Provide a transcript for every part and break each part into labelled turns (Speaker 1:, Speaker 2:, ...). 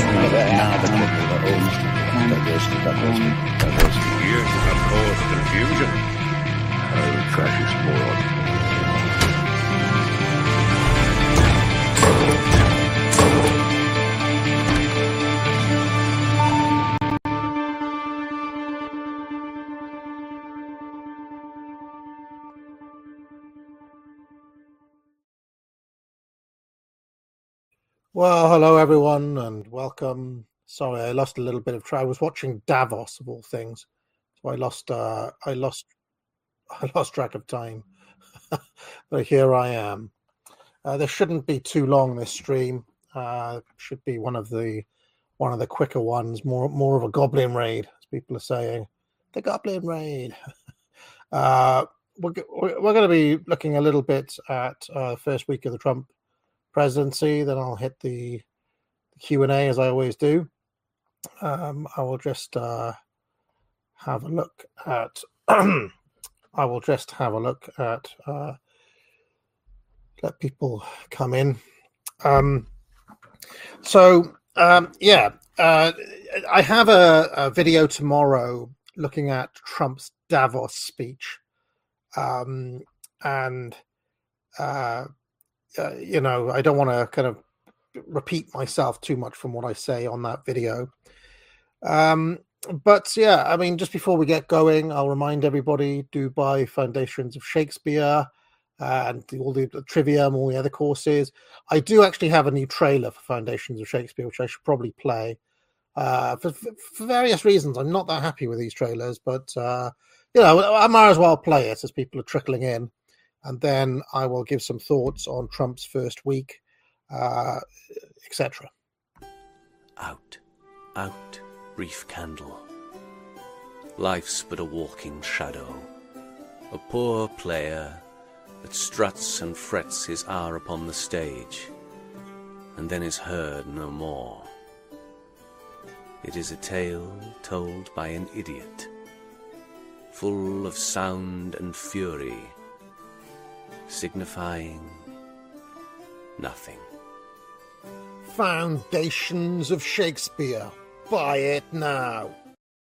Speaker 1: Now the people are diversity.
Speaker 2: Years have caused confusion.
Speaker 3: Fascist moron.
Speaker 4: Well, hello everyone, and welcome. Sorry, I lost a little bit of track. I was watching Davos of all things, so I lost track of time. But here I am. This shouldn't be too long. This stream should be one of the quicker ones. More of a goblin raid, as people are saying. The goblin raid. We're going to be looking a little bit at first week of the Trump presidency. Then I'll hit the Q&A as I always do. I will just have a look at. Let people come in. I have a video tomorrow looking at Trump's Davos speech, I don't want to kind of repeat myself too much from what I say on that video. Just before we get going, I'll remind everybody, do buy Foundations of Shakespeare and all the trivia and all the other courses. I do actually have a new trailer for Foundations of Shakespeare, which I should probably play. For various reasons, I'm not that happy with these trailers, but, I might as well play it as people are trickling in. And then I will give some thoughts on Trump's first week, etc.
Speaker 5: Out, brief candle. Life's but a walking shadow, a poor player that struts and frets his hour upon the stage, and then is heard no more. It is a tale told by an idiot, full of sound and fury, signifying nothing.
Speaker 4: Foundations of Shakespeare. Buy it now.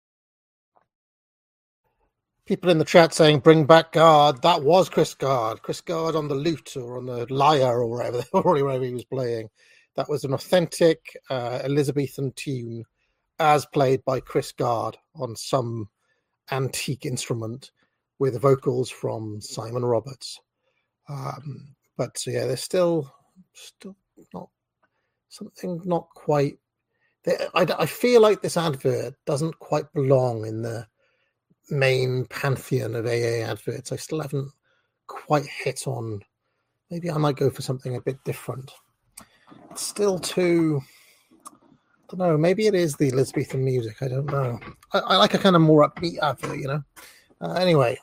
Speaker 4: People in the chat saying, bring back Guard. That was Chris Guard. Chris Guard on the lute or on the lyre or wherever he was playing. That was an authentic Elizabethan tune as played by Chris Guard on some antique instrument with vocals from Simon Roberts. There's still not something not quite. I feel like this advert doesn't quite belong in the main pantheon of AA adverts. I still haven't quite hit on. Maybe I might go for something a bit different. It's still too. I don't know. Maybe it is the Elizabethan music. I don't know. I like a kind of more upbeat advert, Anyway.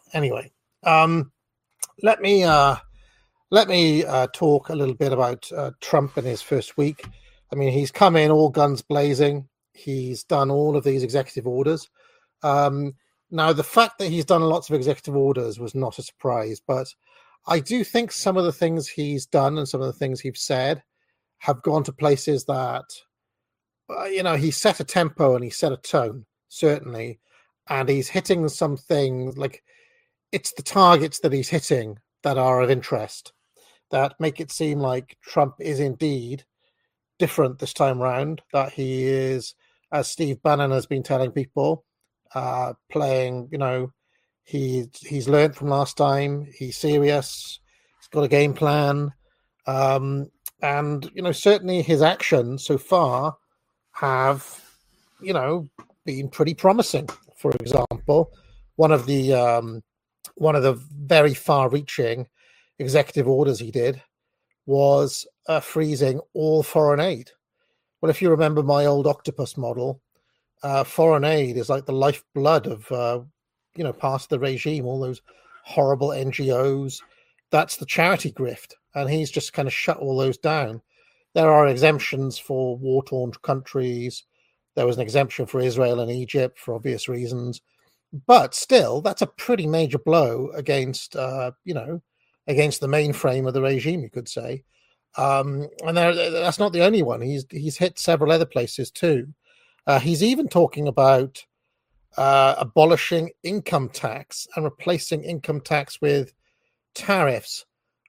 Speaker 4: Let me talk a little bit about Trump and his first week. I mean, he's come in all guns blazing. He's done all of these executive orders. Now, the fact that he's done lots of executive orders was not a surprise, but I do think some of the things he's done and some of the things he's said have gone to places that, he set a tempo and he set a tone, certainly, and he's hitting some things, like it's the targets that he's hitting that are of interest, that make it seem like Trump is indeed different this time round, that he is, as Steve Bannon has been telling people, playing, he's learned from last time, he's serious, he's got a game plan, and, certainly his actions so far have, been pretty promising. For example, one of the very far-reaching executive orders he did was freezing all foreign aid. Well, if you remember my old octopus model, foreign aid is like the lifeblood of, part of the regime, all those horrible NGOs. That's the charity grift. And he's just kind of shut all those down. There are exemptions for war-torn countries. There was an exemption for Israel and Egypt for obvious reasons. But still, that's a pretty major blow against, against the mainframe of the regime, you could say. And that's not the only one. He's hit several other places too. He's even talking about abolishing income tax and replacing income tax with tariffs.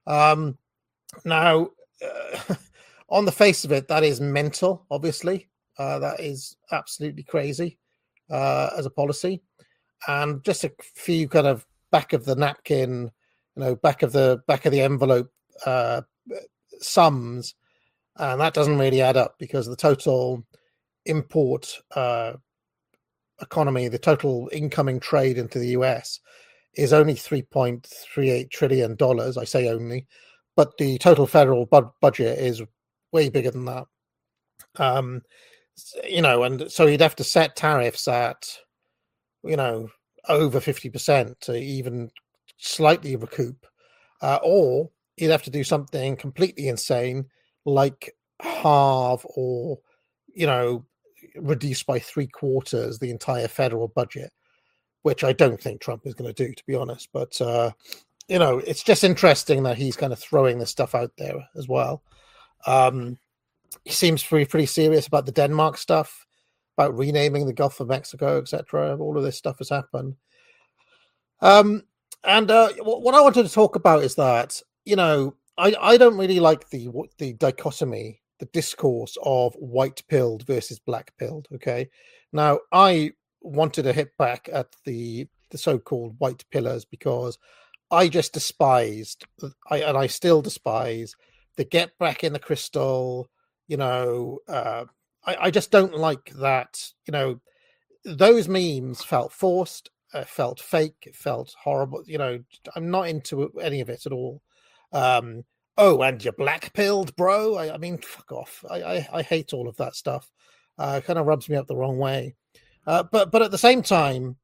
Speaker 4: Now, on the face of it, that is mental, obviously. That is absolutely crazy as a policy. And just a few kind of back of the napkin, back of the envelope sums, and that doesn't really add up because the total import economy, the total incoming trade into the US is only $3.38 trillion. I say only, but the total federal budget is way bigger than that. And so you'd have to set tariffs at, over 50% to even slightly recoup, or you'd have to do something completely insane like halve or, reduce by 3/4 the entire federal budget, which I don't think Trump is going to do, to be honest. But, it's just interesting that he's kind of throwing this stuff out there as well. He seems pretty serious about the Denmark stuff, about renaming the Gulf of Mexico, etc. All of this stuff has happened. And what I wanted to talk about is that, I don't really like the dichotomy, the discourse of white-pilled versus black-pilled, okay? Now, I wanted to hit back at the so-called white pillars because I just despised, and I still despise, the get back in the crystal, I just don't like that, those memes felt forced, felt fake, felt horrible, I'm not into any of it at all. Oh, and you're black-pilled, bro? I mean, fuck off. I hate all of that stuff. It kind of rubs me up the wrong way. But at the same time,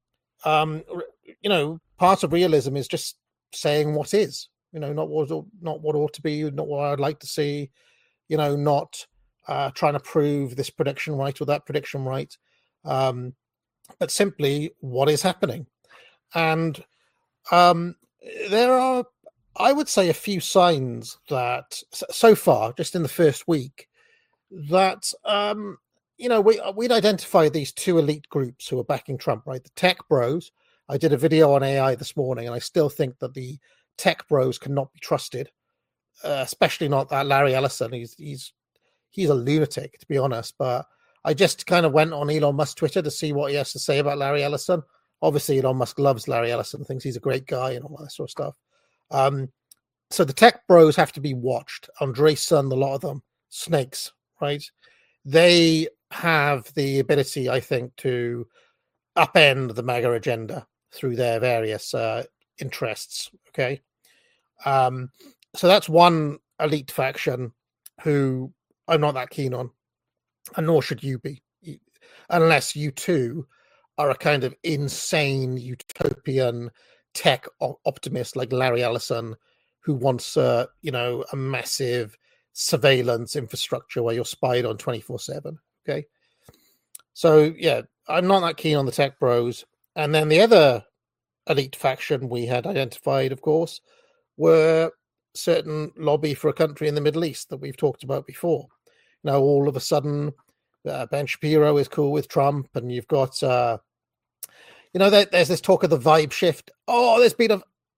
Speaker 4: part of realism is just saying what is, not what ought to be, not what I'd like to see, not trying to prove this prediction right or that prediction right, but simply what is happening. And there are, I would say, a few signs that so far, just in the first week, that we'd identified these two elite groups who are backing Trump, right? The tech bros. I did a video on AI this morning, and I still think that the tech bros cannot be trusted, especially not that Larry Ellison. He's a lunatic, to be honest. But I just kind of went on Elon Musk's Twitter to see what he has to say about Larry Ellison. Obviously, Elon Musk loves Larry Ellison, thinks he's a great guy and all that sort of stuff. So the tech bros have to be watched. Andreessen, a lot of them, snakes, right? They have the ability, I think, to upend the MAGA agenda through their various interests, okay? So that's one elite faction who I'm not that keen on, and nor should you be, unless you too are a kind of insane utopian tech optimist like Larry Ellison, who wants a massive surveillance infrastructure where you're spied on 24/7. Okay, so yeah, I'm not that keen on the tech bros. And then the other elite faction we had identified, of course, were certain lobby for a country in the Middle East that we've talked about before. Now all of a sudden, Ben Shapiro is cool with Trump, and you've got there's this talk of the vibe shift. Oh, there's been a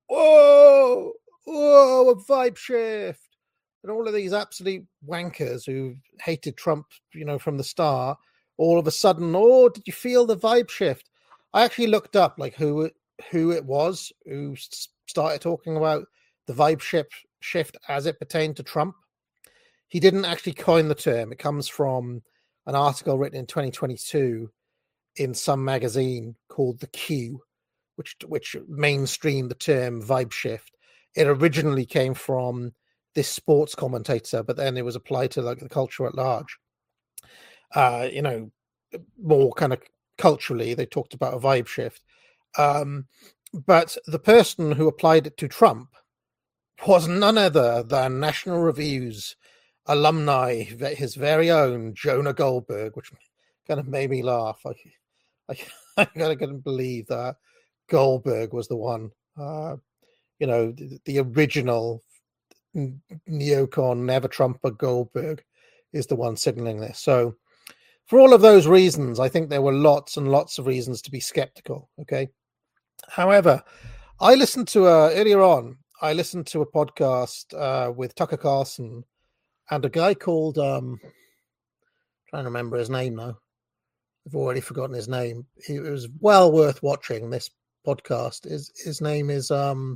Speaker 4: vibe shift. And all of these absolute wankers who hated Trump, from the start, all of a sudden, did you feel the vibe shift? I actually looked up like who it was who started talking about the vibe shift as it pertained to Trump. He didn't actually coin the term. It comes from an article written in 2022 in some magazine called The Q, which mainstreamed the term vibe shift. It originally came from this sports commentator, but then it was applied to like the culture at large. More kind of culturally, they talked about a vibe shift. But the person who applied it to Trump was none other than National Review's alumni, his very own Jonah Goldberg, which kind of made me laugh. I couldn't believe that Goldberg was the one, the original neocon, never Trumper Goldberg is the one signaling this. So for all of those reasons, I think there were lots and lots of reasons to be skeptical. Okay. However, I listened to earlier on, I listened to a podcast with Tucker Carlson and a guy called, trying to remember his name now. I've already forgotten his name. It was well worth watching this podcast. His name is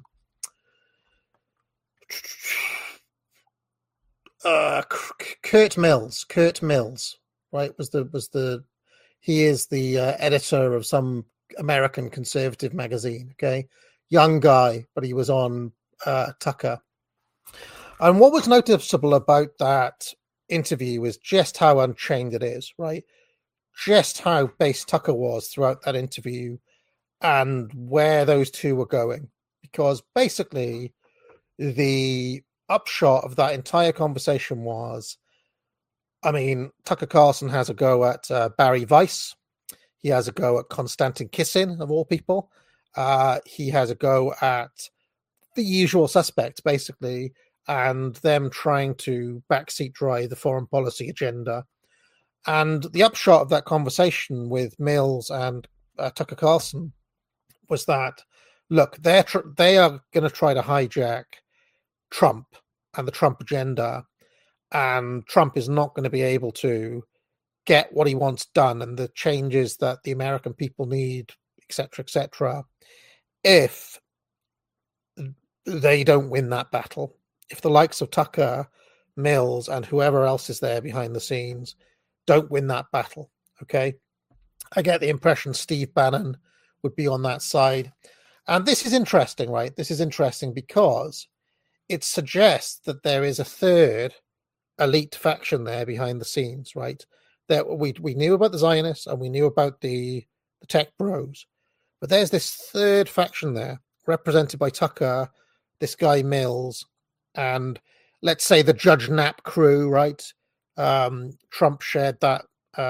Speaker 4: Kurt Mills. Kurt Mills, right? He is the editor of some American conservative magazine. Okay, young guy, but he was on Tucker. And what was noticeable about that interview is just how unchained it is, right? Just how base Tucker was throughout that interview and where those two were going. Because basically, the upshot of that entire conversation was, I mean, Tucker Carlson has a go at Barry Weiss. He has a go at Konstantin Kisin, of all people. He has a go at the usual suspects, basically, and them trying to backseat drive the foreign policy agenda. And the upshot of that conversation with Mills and Tucker Carlson was that, look, they are going to try to hijack Trump and the Trump agenda, and Trump is not going to be able to get what he wants done and the changes that the American people need, etc., if they don't win that battle. If the likes of Tucker, Mills, and whoever else is there behind the scenes don't win that battle, okay? I get the impression Steve Bannon would be on that side. And this is interesting, right? This is interesting because it suggests that there is a third elite faction there behind the scenes, right? That we knew about the Zionists and we knew about the tech bros, but there's this third faction there represented by Tucker, this guy Mills, and let's say the Judge Knapp crew, right? Trump shared that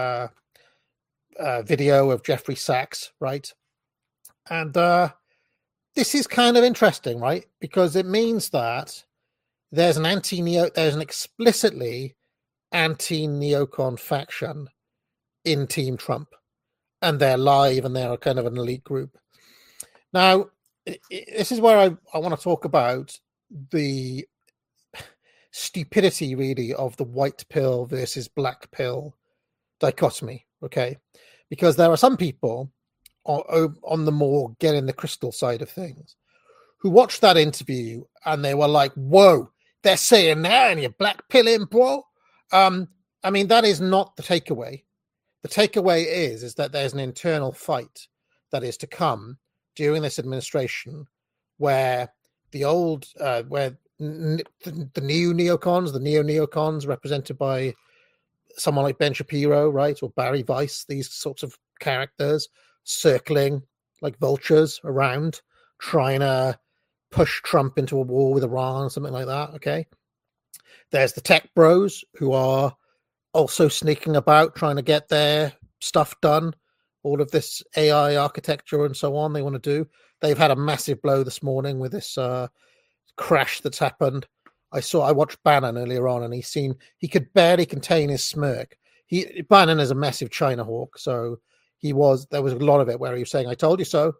Speaker 4: video of Jeffrey Sachs, right? And this is kind of interesting, right? Because it means that there's an explicitly anti-neocon faction in Team Trump, and they're live and they're kind of an elite group. Now, this is where I want to talk about the stupidity, really, of the white pill versus black pill dichotomy, okay? Because there are some people on the more get in the crystal side of things who watched that interview and they were like, whoa, they're saying that and you're black pilling, bro. I mean, that is not the takeaway. The takeaway is that there's an internal fight that is to come during this administration where the old, where the new neocons, the neo-neocons represented by someone like Ben Shapiro, right, or Barry Weiss, these sorts of characters circling like vultures around, trying to push Trump into a war with Iran or something like that, okay? There's the tech bros who are also sneaking about trying to get their stuff done, all of this AI architecture and so on they want to do. They've had a massive blow this morning with this crash that's happened. I watched Bannon earlier on and he could barely contain his smirk. Bannon is a massive China hawk, so there was a lot of it where he was saying, I told you so.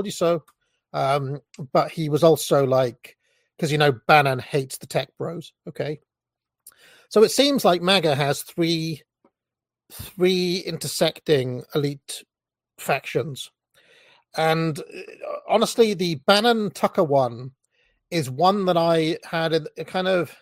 Speaker 4: But he was also like, because, Bannon hates the tech bros. Okay. So it seems like MAGA has three intersecting elite factions. And honestly, the Bannon Tucker one is one that I had a kind of,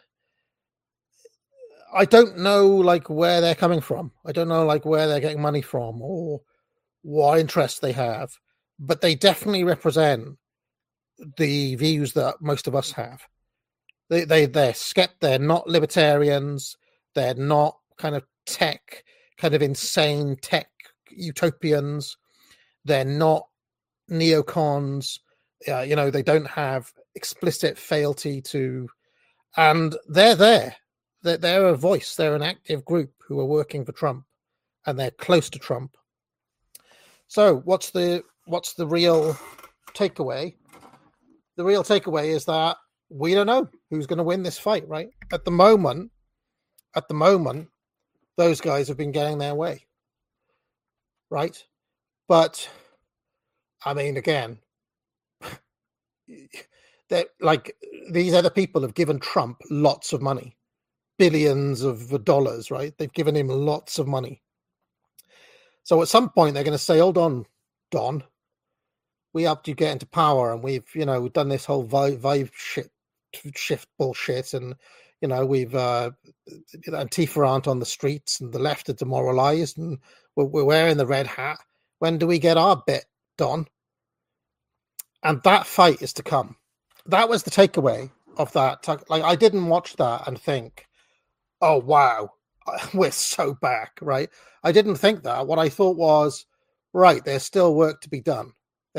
Speaker 4: I don't know like where they're coming from. I don't know like where they're getting money from or what interests they have, but they definitely represent the views that most of us have. They're not libertarians. They're not kind of insane tech utopians. They're not neocons. They don't have explicit fealty to, and they're there. They're a voice. They're an active group who are working for Trump, and they're close to Trump. So what's the real takeaway? The real takeaway is that we don't know. who's going to win this fight, right? At the moment, those guys have been getting their way, right? But I mean, again, that like these other people have given Trump lots of money, billions of dollars, right? They've given him lots of money. So at some point they're going to say, "Hold on, Don, we helped you get into power, and we've done this whole vibe shift bullshit, and we've Antifa aren't on the streets, and the left are demoralized, and we're wearing the red hat. When do we get our bit, Don?" And that fight is to come. That was the takeaway of that. Like, I didn't watch that and think, "Oh wow, we're so back," right? I didn't think that. What I thought was, right, there's still work to be done.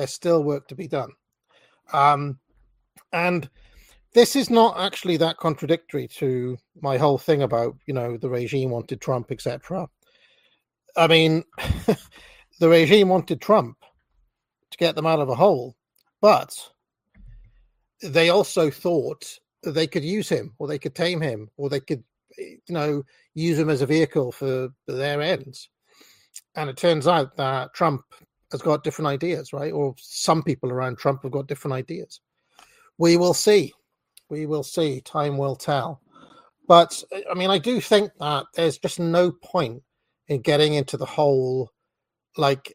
Speaker 4: And this is not actually that contradictory to my whole thing about, the regime wanted Trump, etc. I mean, the regime wanted Trump to get them out of a hole, but they also thought that they could use him, or they could tame him, or they could, use him as a vehicle for their ends. And it turns out that Trump has got different ideas, right? Or some people around Trump have got different ideas. We will see. Time will tell. But I mean, I do think that there's just no point in getting into the whole, like,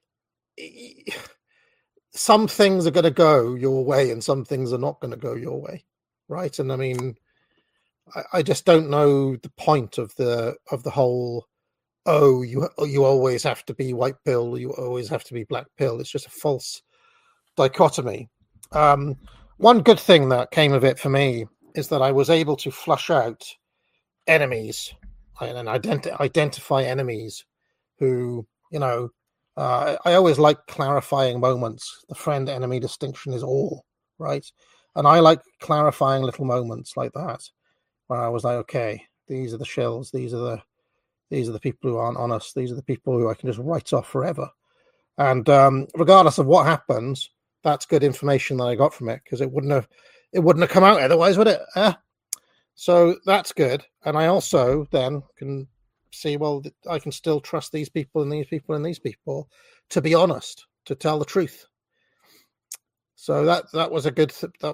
Speaker 4: some things are going to go your way and some things are not going to go your way, right? And I mean, I just don't know the point of the whole, oh, you always have to be white pill, you always have to be black pill. It's just a false dichotomy. One good thing that came of it for me is that I was able to flush out enemies and identify enemies who, I always like clarifying moments. The friend-enemy distinction is all, right? And I like clarifying little moments like that, where I was like, okay, these are the shills, these are the people who aren't honest, these are the people who I can just write off forever. And regardless of what happens, that's good information that I got from it, because it wouldn't have come out otherwise, would it? So that's good. And I also then can see, well, I can still trust these people and these people and these people to be honest, to tell the truth. So that was a good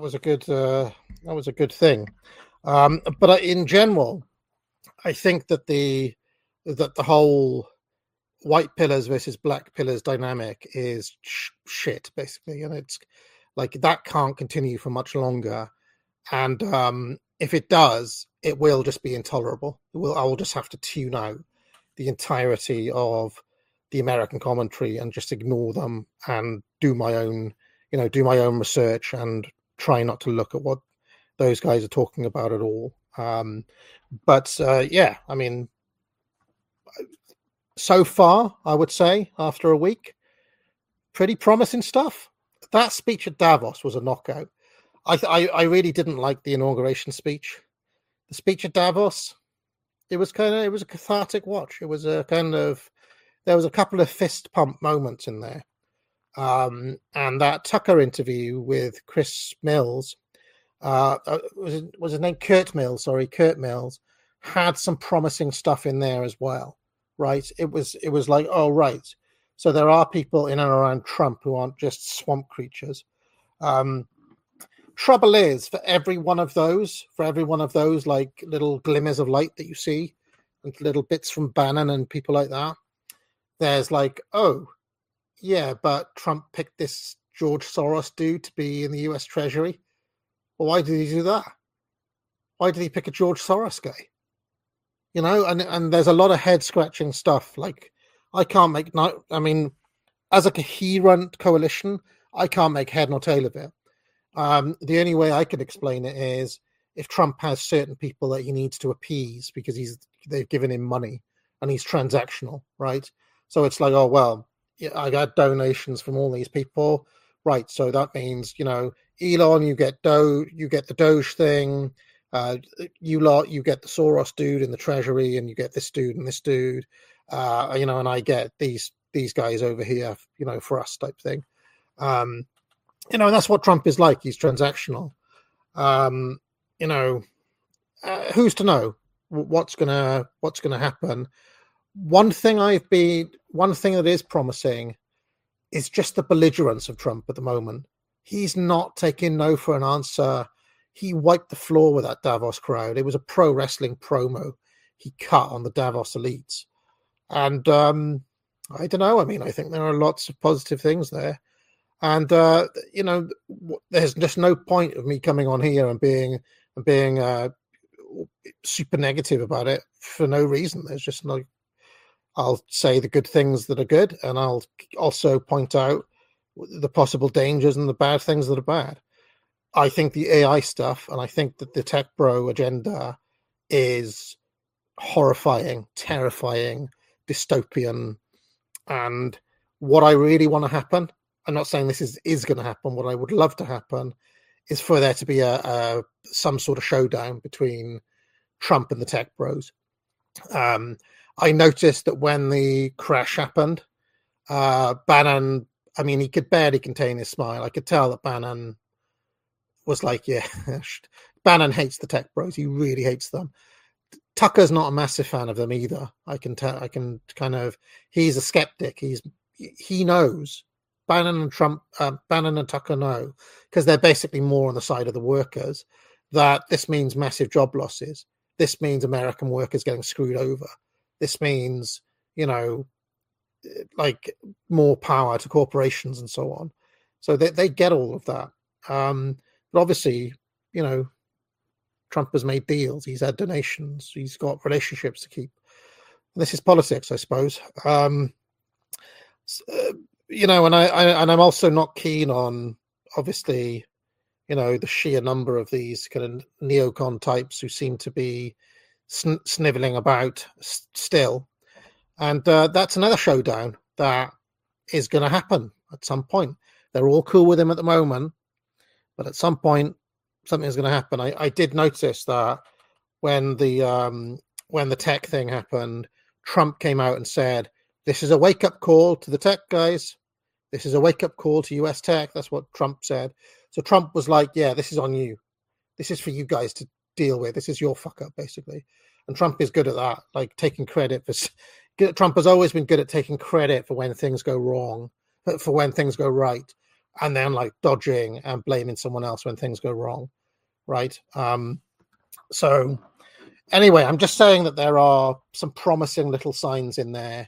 Speaker 4: thing. But in general, I think that the whole white pillars versus black pillars dynamic is shit, basically, and it's like that can't continue for much longer. And if it does, it will just be intolerable. I will just have to tune out the entirety of the American commentary and just ignore them and do my own research and try not to look at what those guys are talking about at all. But yeah, I mean, so far, I would say, after a week, pretty promising stuff. That speech at Davos was a knockout. I really didn't like the inauguration speech. The speech at Davos, it was a cathartic watch. It was there was a couple of fist pump moments in there. And that Tucker interview with Chris Mills, was his name Kurt Mills? Sorry, Kurt Mills, had some promising stuff in there as well, right? It was like, oh, right. So there are people in and around Trump who aren't just swamp creatures. Trouble is, for every one of those like little glimmers of light that you see, and little bits from Bannon and people like that, there's like, oh, yeah, but Trump picked this George Soros dude to be in the US Treasury. Well, why did he do that? Why did he pick a George Soros guy? And there's a lot of head scratching stuff. Like, I can't make as a coherent coalition, I can't make head nor tail of it. The only way I could explain it is if Trump has certain people that he needs to appease because they've given him money and he's transactional, right? So it's like, oh, well, I got donations from all these people, right? So that means, Elon, you get the Doge thing, you get the Soros dude in the Treasury, and you get this dude and this dude, and I get these guys over here, for us type thing. That's what Trump is like. He's transactional. who's to know what's gonna happen? One thing that is promising is just the belligerence of Trump at the moment. He's not taking no for an answer. He wiped the floor with that Davos crowd. It was a pro wrestling promo he cut on the Davos elites. And I don't know. I mean, I think there are lots of positive things there. And, there's just no point of me coming on here and being super negative about it for no reason. There's just no... I'll say the good things that are good, and I'll also point out the possible dangers and the bad things that are bad. I think the AI stuff, and I think that the tech bro agenda is horrifying, terrifying, dystopian, and what I really want to happen, I'm not saying this is going to happen, what I would love to happen is for there to be a some sort of showdown between Trump and the tech bros. I noticed that when the crash happened, Bannon, I mean, he could barely contain his smile. I could tell that Bannon was like, yeah, Bannon hates the tech bros. He really hates them. Tucker's not a massive fan of them either. I can kind of, he's a skeptic. He knows. Bannon and Tucker know, because they're basically more on the side of the workers, that this means massive job losses. This means American workers getting screwed over. This means, like more power to corporations and so on. So they get all of that. But obviously, Trump has made deals. He's had donations. He's got relationships to keep. This is politics, I suppose. And I'm also not keen on, obviously, the sheer number of these kind of neocon types who seem to be sniveling about still. And that's another showdown that is going to happen at some point. They're all cool with him at the moment, but at some point, something's going to happen. I did notice that when the tech thing happened, Trump came out and said, "This is a wake-up call to the tech guys. This is a wake-up call to US tech." That's what Trump said. So Trump was like, yeah, this is on you. This is for you guys to deal with. This is your fuck-up, basically. And Trump is good at that, like taking credit for... Trump has always been good at taking credit for when things go wrong, for when things go right, and then like dodging and blaming someone else when things go wrong, right? So anyway, I'm just saying that there are some promising little signs in there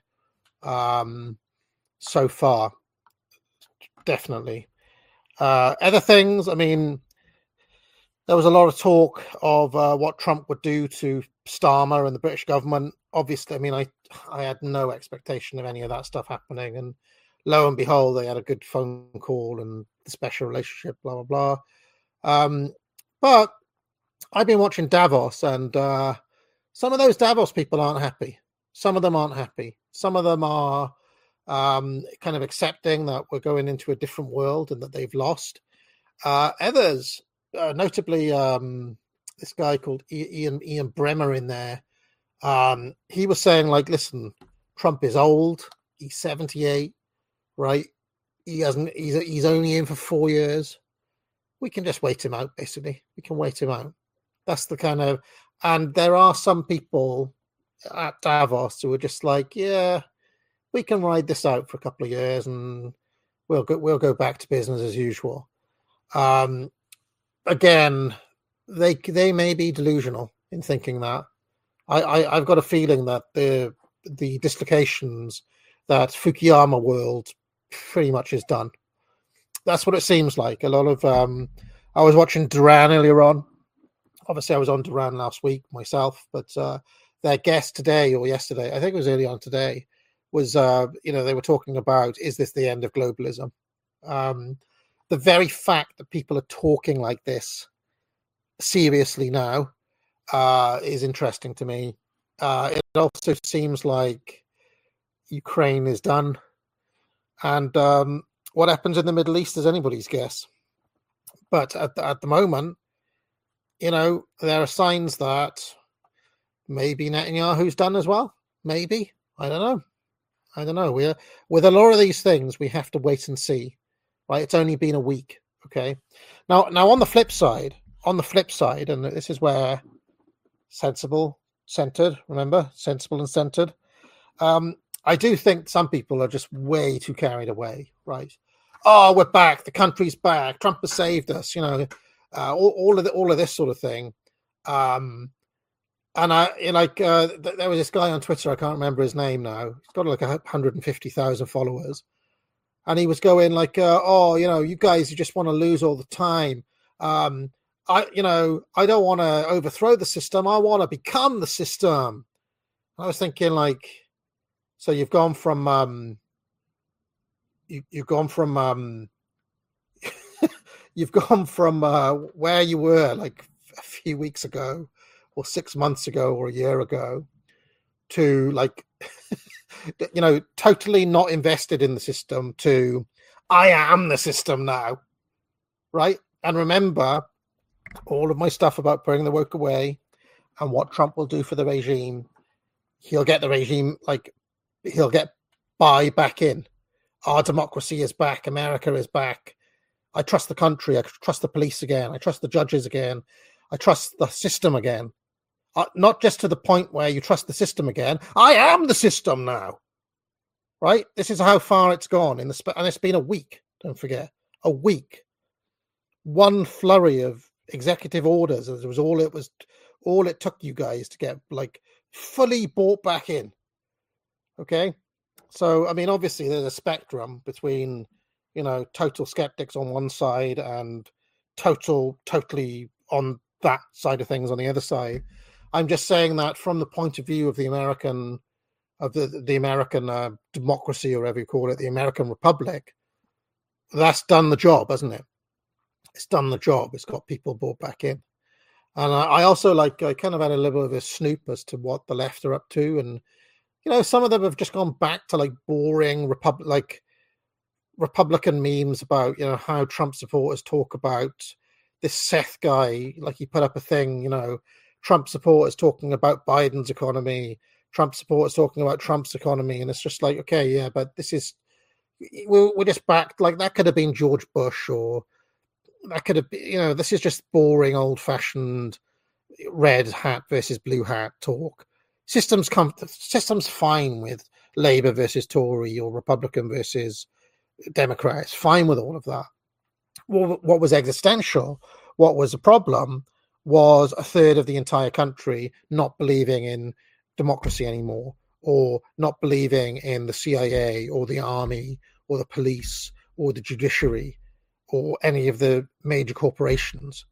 Speaker 4: so far, definitely. Other things, I mean, there was a lot of talk of what Trump would do to Starmer and the British government. Obviously, I mean, I had no expectation of any of that stuff happening. And lo and behold, they had a good phone call and the special relationship, blah, blah, blah. But I've been watching Davos, and some of those Davos people aren't happy. Some of them aren't happy. Some of them are kind of accepting that we're going into a different world and that they've lost. Others, notably this guy called Ian Bremmer in there, he was saying, like, listen, Trump is old. He's 78, right? He's only in for 4 years. We can just wait him out, basically. We can wait him out. That's the kind of... And there are some people at Davos who are just like, yeah, we can ride this out for a couple of years and we'll go back to business as usual. Again, they may be delusional in thinking that. I've got a feeling that the dislocations that Fukuyama world pretty much is done. That's what it seems like. A lot of I was watching Duran earlier on. Obviously, I was on Duran last week myself, but their guest today or yesterday, I think it was early on today, was they were talking about, is this the end of globalism? The very fact that people are talking like this seriously now is interesting to me. It also seems like Ukraine is done, and what happens in the Middle East is anybody's guess. But at the moment, there are signs that maybe Netanyahu's done as well. Maybe. I don't know. With a lot of these things, we have to wait and see. Right? It's only been a week. Okay. Now on the flip side, and this is where sensible, centered. Remember, sensible and centered. I do think some people are just way too carried away, right? Oh, we're back. The country's back. Trump has saved us. All of this sort of thing. And there was this guy on Twitter. I can't remember his name now. He's got like 150,000 followers, and he was going like, you guys, you just want to lose all the time. I don't want to overthrow the system. I want to become the system. I was thinking like, so you've gone from you've gone from where you were like a few weeks ago or 6 months ago or a year ago to like, totally not invested in the system to I am the system now. Right. And remember all of my stuff about putting the woke away and what Trump will do for the regime. He'll get the regime, he'll get back in. Our democracy is back. America is back. I trust the country. I trust the police again. I trust the judges again. I trust the system again. Not just to the point where you trust the system again. I am the system now. Right? This is how far it's gone. And it's been a week. Don't forget. A week. One flurry of executive orders. It was all it took you guys to get like fully bought back in. Okay? So, I mean, obviously there's a spectrum between, total skeptics on one side and totally on that side of things on the other side. I'm just saying that from the point of view of the American democracy, or whatever you call it, the American Republic, that's done the job, hasn't it? It's done the job. It's got people brought back in. And I also I kind of had a little bit of a snoop as to what the left are up to. And, some of them have just gone back to like boring Republican memes about, how Trump supporters talk about this Seth guy. Like he put up a thing, Trump supporters talking about Biden's economy, Trump supporters talking about Trump's economy. And it's just like, okay, yeah, but this is, we're just back. Like that could have been George Bush, or that could have been, this is just boring, old fashioned red hat versus blue hat talk. System's fine with Labour versus Tory or Republican versus Democrat. It's fine with all of that. What was existential, what was a problem, was a third of the entire country not believing in democracy anymore, or not believing in the CIA or the army or the police or the judiciary or any of the major corporations.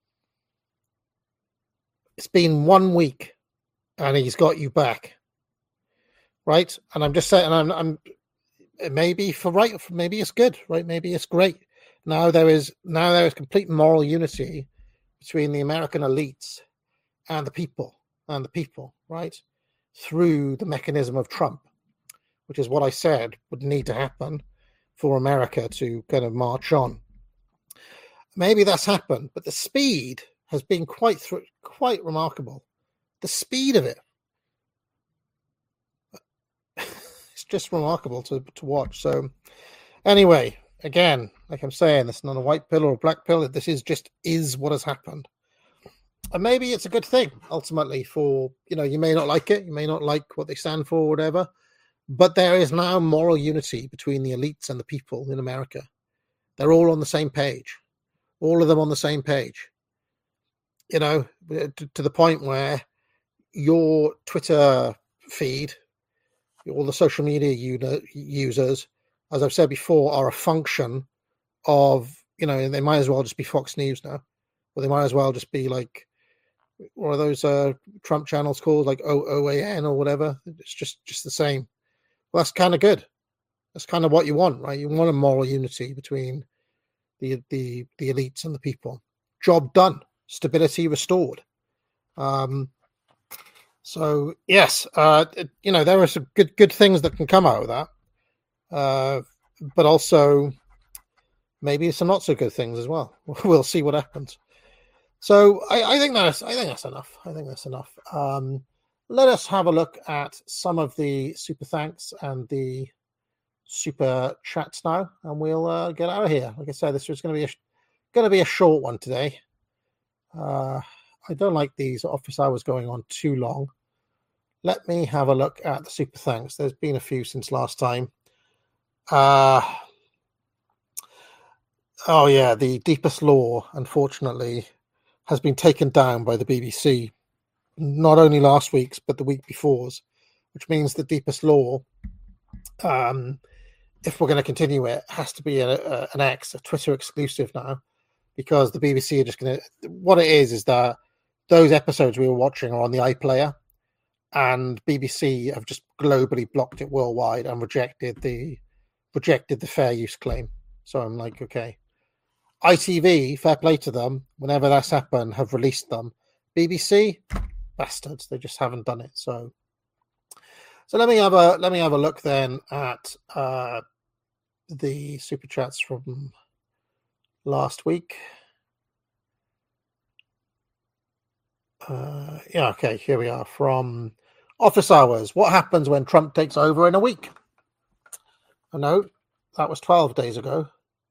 Speaker 4: It's been 1 week and he's got you back, right? And I'm just saying, I'm maybe maybe it's good, right? Maybe it's great. Now there is complete moral unity between the American elites and the people, right? Through the mechanism of Trump, which is what I said would need to happen for America to kind of march on. Maybe that's happened, but the speed has been quite remarkable. The speed of it. It's just remarkable to watch. So anyway, again, like I'm saying, this is not a white pill or a black pill. This is what has happened. And maybe it's a good thing, ultimately, for, you may not like it. You may not like what they stand for or whatever. But there is now moral unity between the elites and the people in America. They're all on the same page. All of them on the same page. To the point where your Twitter feed, all the social media users, as I've said before, are a function of, they might as well just be Fox News now. Or they might as well just be like, what are those Trump channels called? Like OAN or whatever. It's just the same. Well, that's kind of good. That's kind of what you want, right? You want a moral unity between the elites and the people. Job done. Stability restored. So yes, there are some good things that can come out of that, but also maybe some not so good things as well. We'll see what happens. So I think that's enough. Let us have a look at some of the super thanks and the super chats now, and we'll get out of here. Like I said, this was going to be a short one today. I don't like these office hours going on too long. Let me have a look at the super thanks. There's been a few since last time. Oh yeah, the Deepest Law, unfortunately, has been taken down by the BBC. Not only last week's, but the week before's, which means the Deepest Law, if we're going to continue it, has to be an X, a Twitter exclusive now, because the BBC are just going to... What it is that those episodes we were watching are on the iPlayer, and BBC have just globally blocked it worldwide and rejected the fair use claim. So I'm like, okay. ITV, fair play to them, whenever that's happened, have released them. BBC, bastards, they just haven't done it. So let me have a look then at the super chats from last week. Yeah, okay, here we are from Office Hours. What happens when Trump takes over in a week? Oh, no, that was 12 days ago.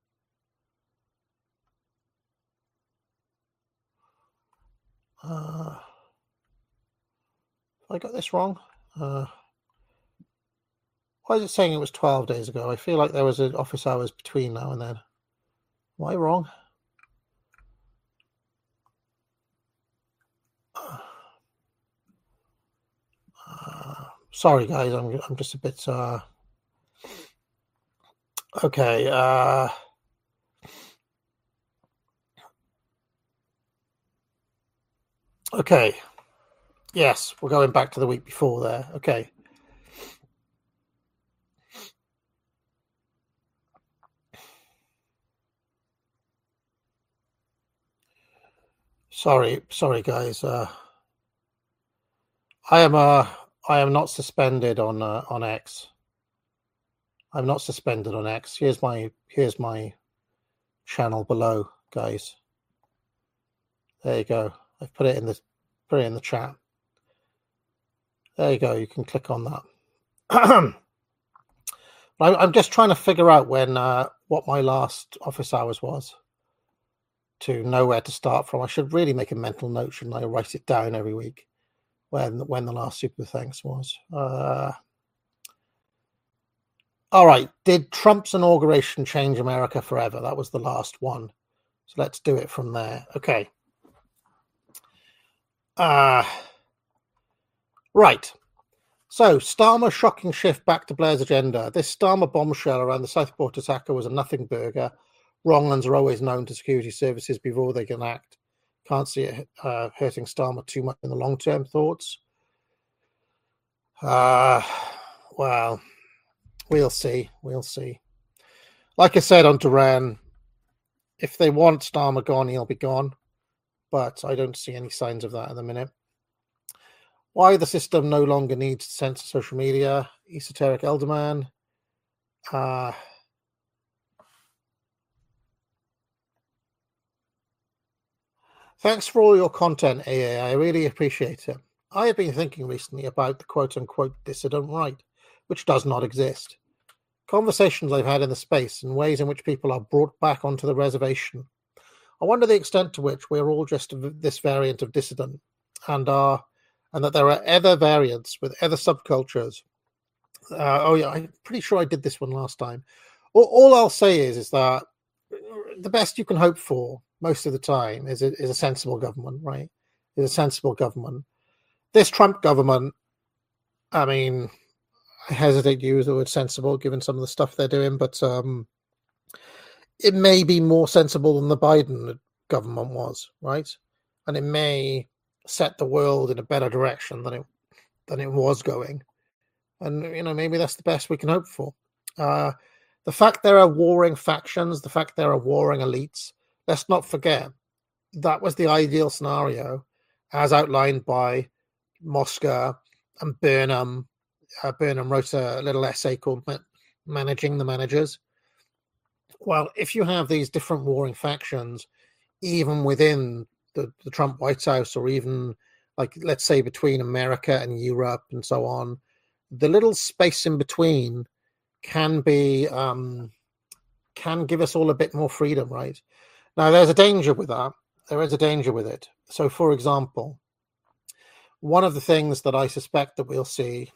Speaker 4: I got this wrong. Why is it saying it was 12 days ago? I feel like there was an office hours between now and then. Am I wrong? Sorry, guys. I'm just a bit. Okay. Okay. Yes, we're going back to the week before there. Okay. Sorry, guys. I am not suspended on X. I'm not suspended on X. Here's my channel below, guys. There you go. I've put it in the chat. There you go. You can click on that. I'm just trying to figure out when what my last office hours was, to know where to start from. I should really make a mental note, shouldn't I? Write it down every week when the last super thanks was. All right. Did Trump's inauguration change America forever? That was the last one. So let's do it from there. Okay. Right. So, Starmer shocking shift back to Blair's agenda. This Starmer bombshell around the Southport attacker was a nothing burger. Wronglands are always known to security services before they can act. Can't see it hurting Starmer too much in the long-term thoughts. Well, we'll see. We'll see. Like I said on Duran, if they want Starmer gone, he'll be gone. But I don't see any signs of that at the minute. Why the system no longer needs to censor social media. Esoteric Elderman. Thanks for all your content, AA. I really appreciate it. I have been thinking recently about the quote-unquote dissident right, which does not exist. Conversations I've had in the space and ways in which people are brought back onto the reservation. I wonder the extent to which we're all just this variant of dissident, and that there are other variants with other subcultures. Oh yeah, I'm pretty sure I did this one last time. All I'll say is that the best you can hope for most of the time is a sensible government, right? Is a sensible government. This Trump government, I mean, I hesitate to use the word sensible given some of the stuff they're doing, but it may be more sensible than the Biden government was, right? And it may set the world in a better direction than it was going. And, you know, maybe that's the best we can hope for. The fact there are warring factions, the fact there are warring elites, let's not forget that was the ideal scenario as outlined by Mosca and Burnham. Burnham wrote a little essay called Managing the Managers. Well, if you have these different warring factions, even within the Trump White House, or even, like, let's say between America and Europe and so on, the little space in between can be can give us all a bit more freedom, right? Now, there's a danger with that. There is a danger with it, So, for example, one of the things that I suspect that we'll see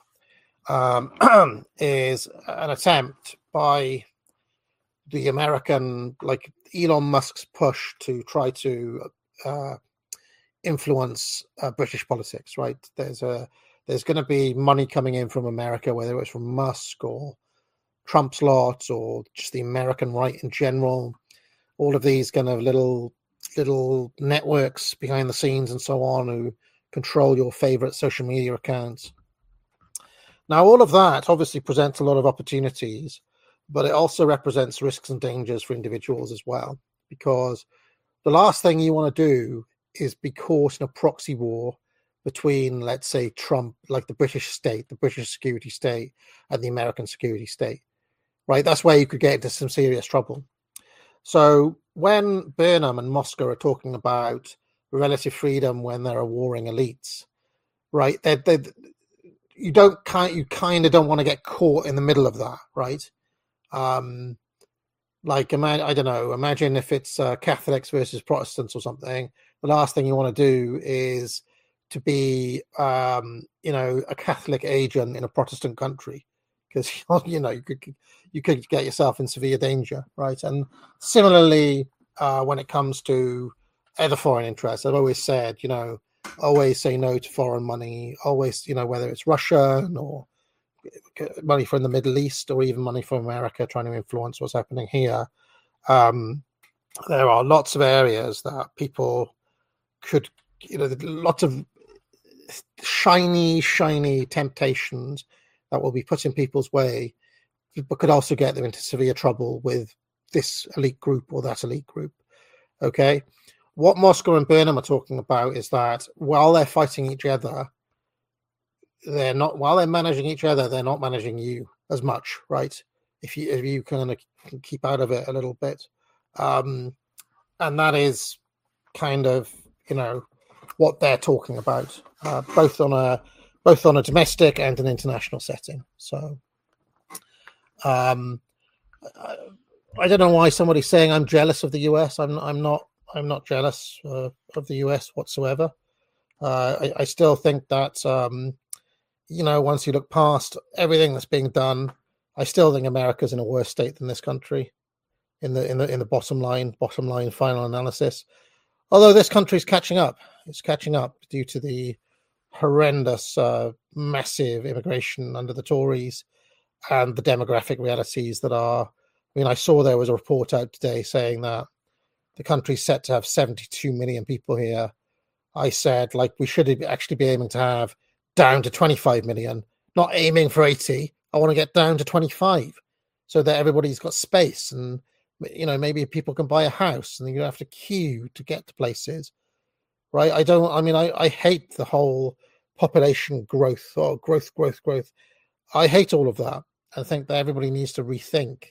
Speaker 4: is an attempt by the American, like Elon Musk's push to try to influence British politics, right? There's going to be money coming in from America, whether it's from Musk or Trump's lot or just the American right in general. All of these kind of little networks behind the scenes and so on who control your favorite social media accounts. Now, all of that obviously presents a lot of opportunities, but it also represents risks and dangers for individuals as well, because the last thing you want to do is be caught in a proxy war between, let's say, Trump, like the British state, the British security state, and the American security state, right? That's where you could get into some serious trouble. So when Burnham and Moscow are talking about relative freedom when there are warring elites, right? You kind of don't want to get caught in the middle of that, right? Like, I don't know, imagine if it's Catholics versus Protestants or something. The last thing you want to do is to be, a Catholic agent in a Protestant country, because you could get yourself in severe danger, right? And similarly, when it comes to other foreign interests, I've always said, always say no to foreign money. Always, whether it's Russian or money from the Middle East or even money from America trying to influence what's happening here. There are lots of areas that people could, lots of shiny temptations that will be put in people's way, but could also get them into severe trouble with this elite group or that elite group. Okay. What Moscow and Burnham are talking about is that while they're fighting each other, while they're managing each other, they're not managing you as much, right? If you kind of keep out of it a little bit. And that is kind of, what they're talking about, both on a domestic and an international setting. So I don't know why somebody's saying I'm jealous of the US. I'm not jealous of the US whatsoever. I still think that once you look past everything that's being done, I still think America's in a worse state than this country in the bottom line final analysis. Although this country's catching up. It's catching up due to the horrendous, massive immigration under the Tories and the demographic realities that are. I saw there was a report out today saying that the country's set to have 72 million people here. I said, we should actually be aiming to have down to 25 million, not aiming for 80. I want to get down to 25 so that everybody's got space and, maybe people can buy a house and you don't have to queue to get to places, right? I hate the whole population growth or growth. I hate all of that. I think that everybody needs to rethink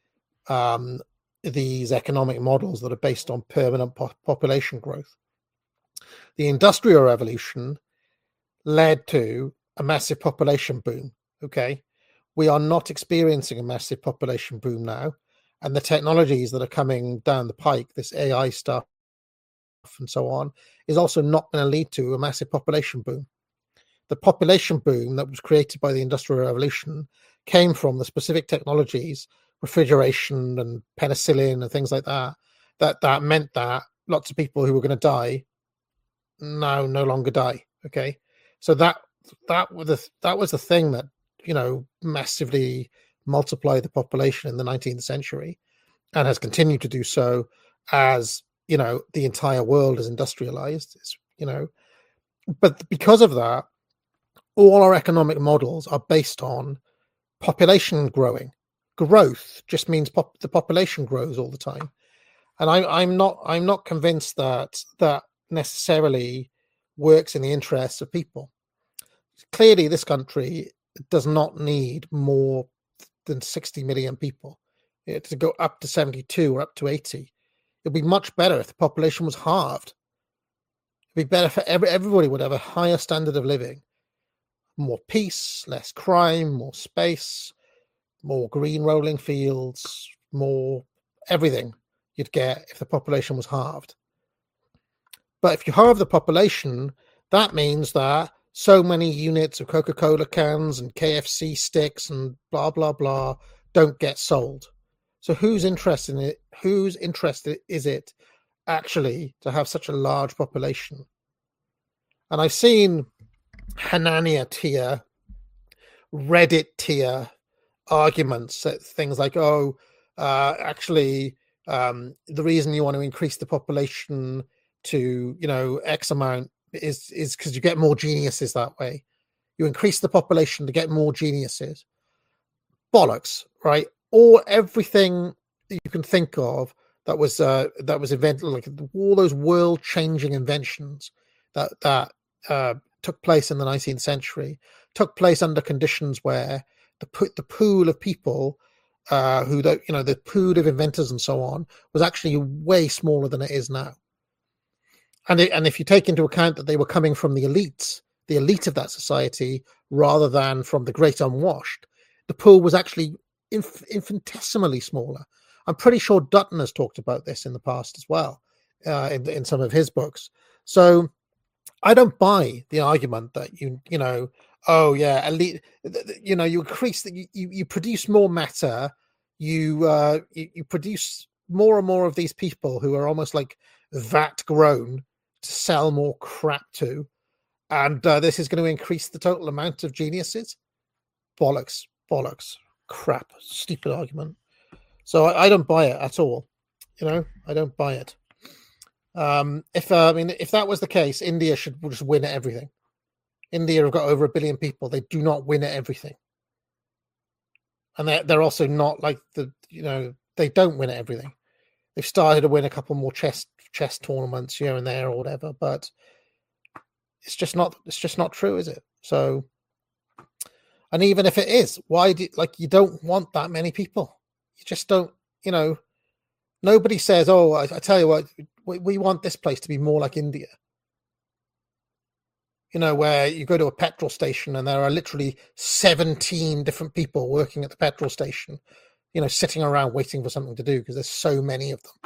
Speaker 4: these economic models that are based on permanent population growth. The Industrial Revolution led to a massive population boom. Okay, we are not experiencing a massive population boom now, and the technologies that are coming down the pike, this AI stuff and so on, is also not going to lead to a massive population boom. The population boom that was created by the Industrial Revolution came from the specific technologies, refrigeration and penicillin and things like that, that meant that lots of people who were going to die now no longer die. Okay, so that was the thing that massively multiplied the population in the 19th century, and has continued to do so as the entire world is industrialized. But because of that, all our economic models are based on population growing. Growth just means the population grows all the time, and I'm not convinced that necessarily works in the interests of people. Clearly, this country does not need more than 60 million people to go up to 72 or up to 80. It'd be much better if the population was halved. It'd be better for everybody would have a higher standard of living, more peace, less crime, more space, more green rolling fields, more everything you'd get if the population was halved. But if you halve the population, that means that so many units of Coca-Cola cans and KFC sticks and blah, blah, blah don't get sold. So who's interested in it? Who's interested is it actually to have such a large population? And I've seen Hanania tier, Reddit tier arguments, things like, actually, the reason you want to increase the population to, X amount is because you get more geniuses that way. You increase the population to get more geniuses. Bollocks, right? Or everything that you can think of that was invented, like all those world-changing inventions that took place in the 19th century, took place under conditions where the pool of people the pool of inventors and so on was actually way smaller than it is now. And if you take into account that they were coming from the elite of that society, rather than from the great unwashed, the pool was actually infinitesimally smaller. I'm pretty sure Dutton has talked about this in the past as well, in some of his books. So I don't buy the argument that elite, you increase that you produce more matter, you produce more and more of these people who are almost like vat grown to sell more crap to, and this is going to increase the total amount of geniuses. Bollocks, crap, stupid argument. So I don't buy it at all. I don't buy it. If that was the case, India should just win at everything. India have got over 1 billion people. They do not win at everything. And they're also not like they don't win at everything. They've started to win a couple more chess tournaments here and there or whatever, but it's just not true, is it? So, and even if it is, why you don't want that many people? You just don't, nobody says, I tell you what, we want this place to be more like India. Where you go to a petrol station and there are literally 17 different people working at the petrol station, sitting around waiting for something to do because there's so many of them.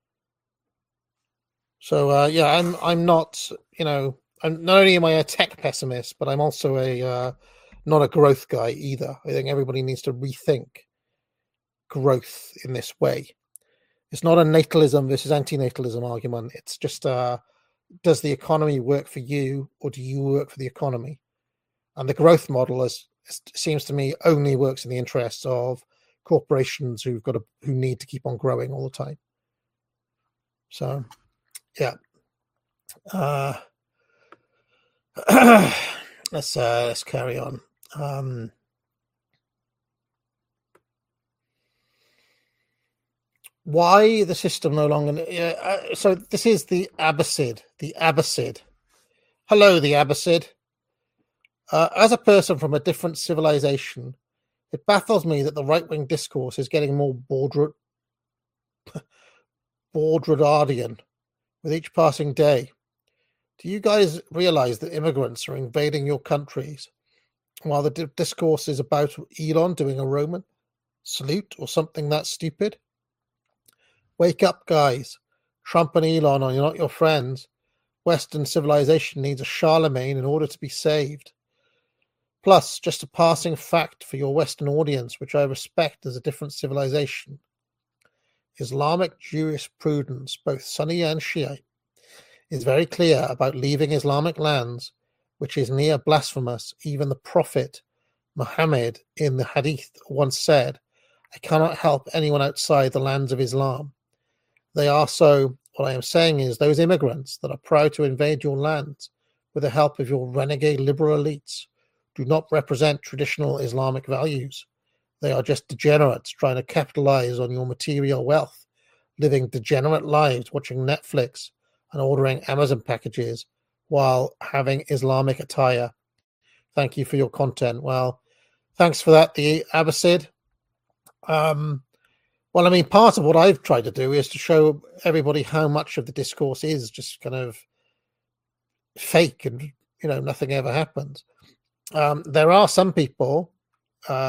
Speaker 4: So, I'm not, I'm not only am I a tech pessimist, but I'm also not a growth guy either. I think everybody needs to rethink growth in this way. It's not a natalism versus anti-natalism argument. It's just, does the economy work for you, or do you work for the economy? And the growth model, seems to me, only works in the interests of corporations who need to keep on growing all the time. So, yeah. Let's carry on. Why the system no longer... so this is the Abbasid. The Abbasid. Hello, the Abbasid. As a person from a different civilization, it baffles me that the right-wing discourse is getting more Baudrillardian with each passing day. Do you guys realize that immigrants are invading your countries while the discourse is about Elon doing a Roman salute or something that stupid? Wake up, guys. Trump and Elon are not your friends. Western civilization needs a Charlemagne in order to be saved. Plus, just a passing fact for your Western audience, which I respect as a different civilization. Islamic jurisprudence, both Sunni and Shiite, is very clear about leaving Islamic lands, which is near blasphemous. Even the Prophet Muhammad in the Hadith once said, I cannot help anyone outside the lands of Islam. They are so. What I am saying is those immigrants that are proud to invade your lands with the help of your renegade liberal elites do not represent traditional Islamic values. They are just degenerates trying to capitalize on your material wealth, living degenerate lives, watching Netflix and ordering Amazon packages while having Islamic attire. Thank you for your content. Well, thanks for that, the Abbasid. Well, I mean, part of what I've tried to do is to show everybody how much of the discourse is just kind of fake and, nothing ever happens. There are some people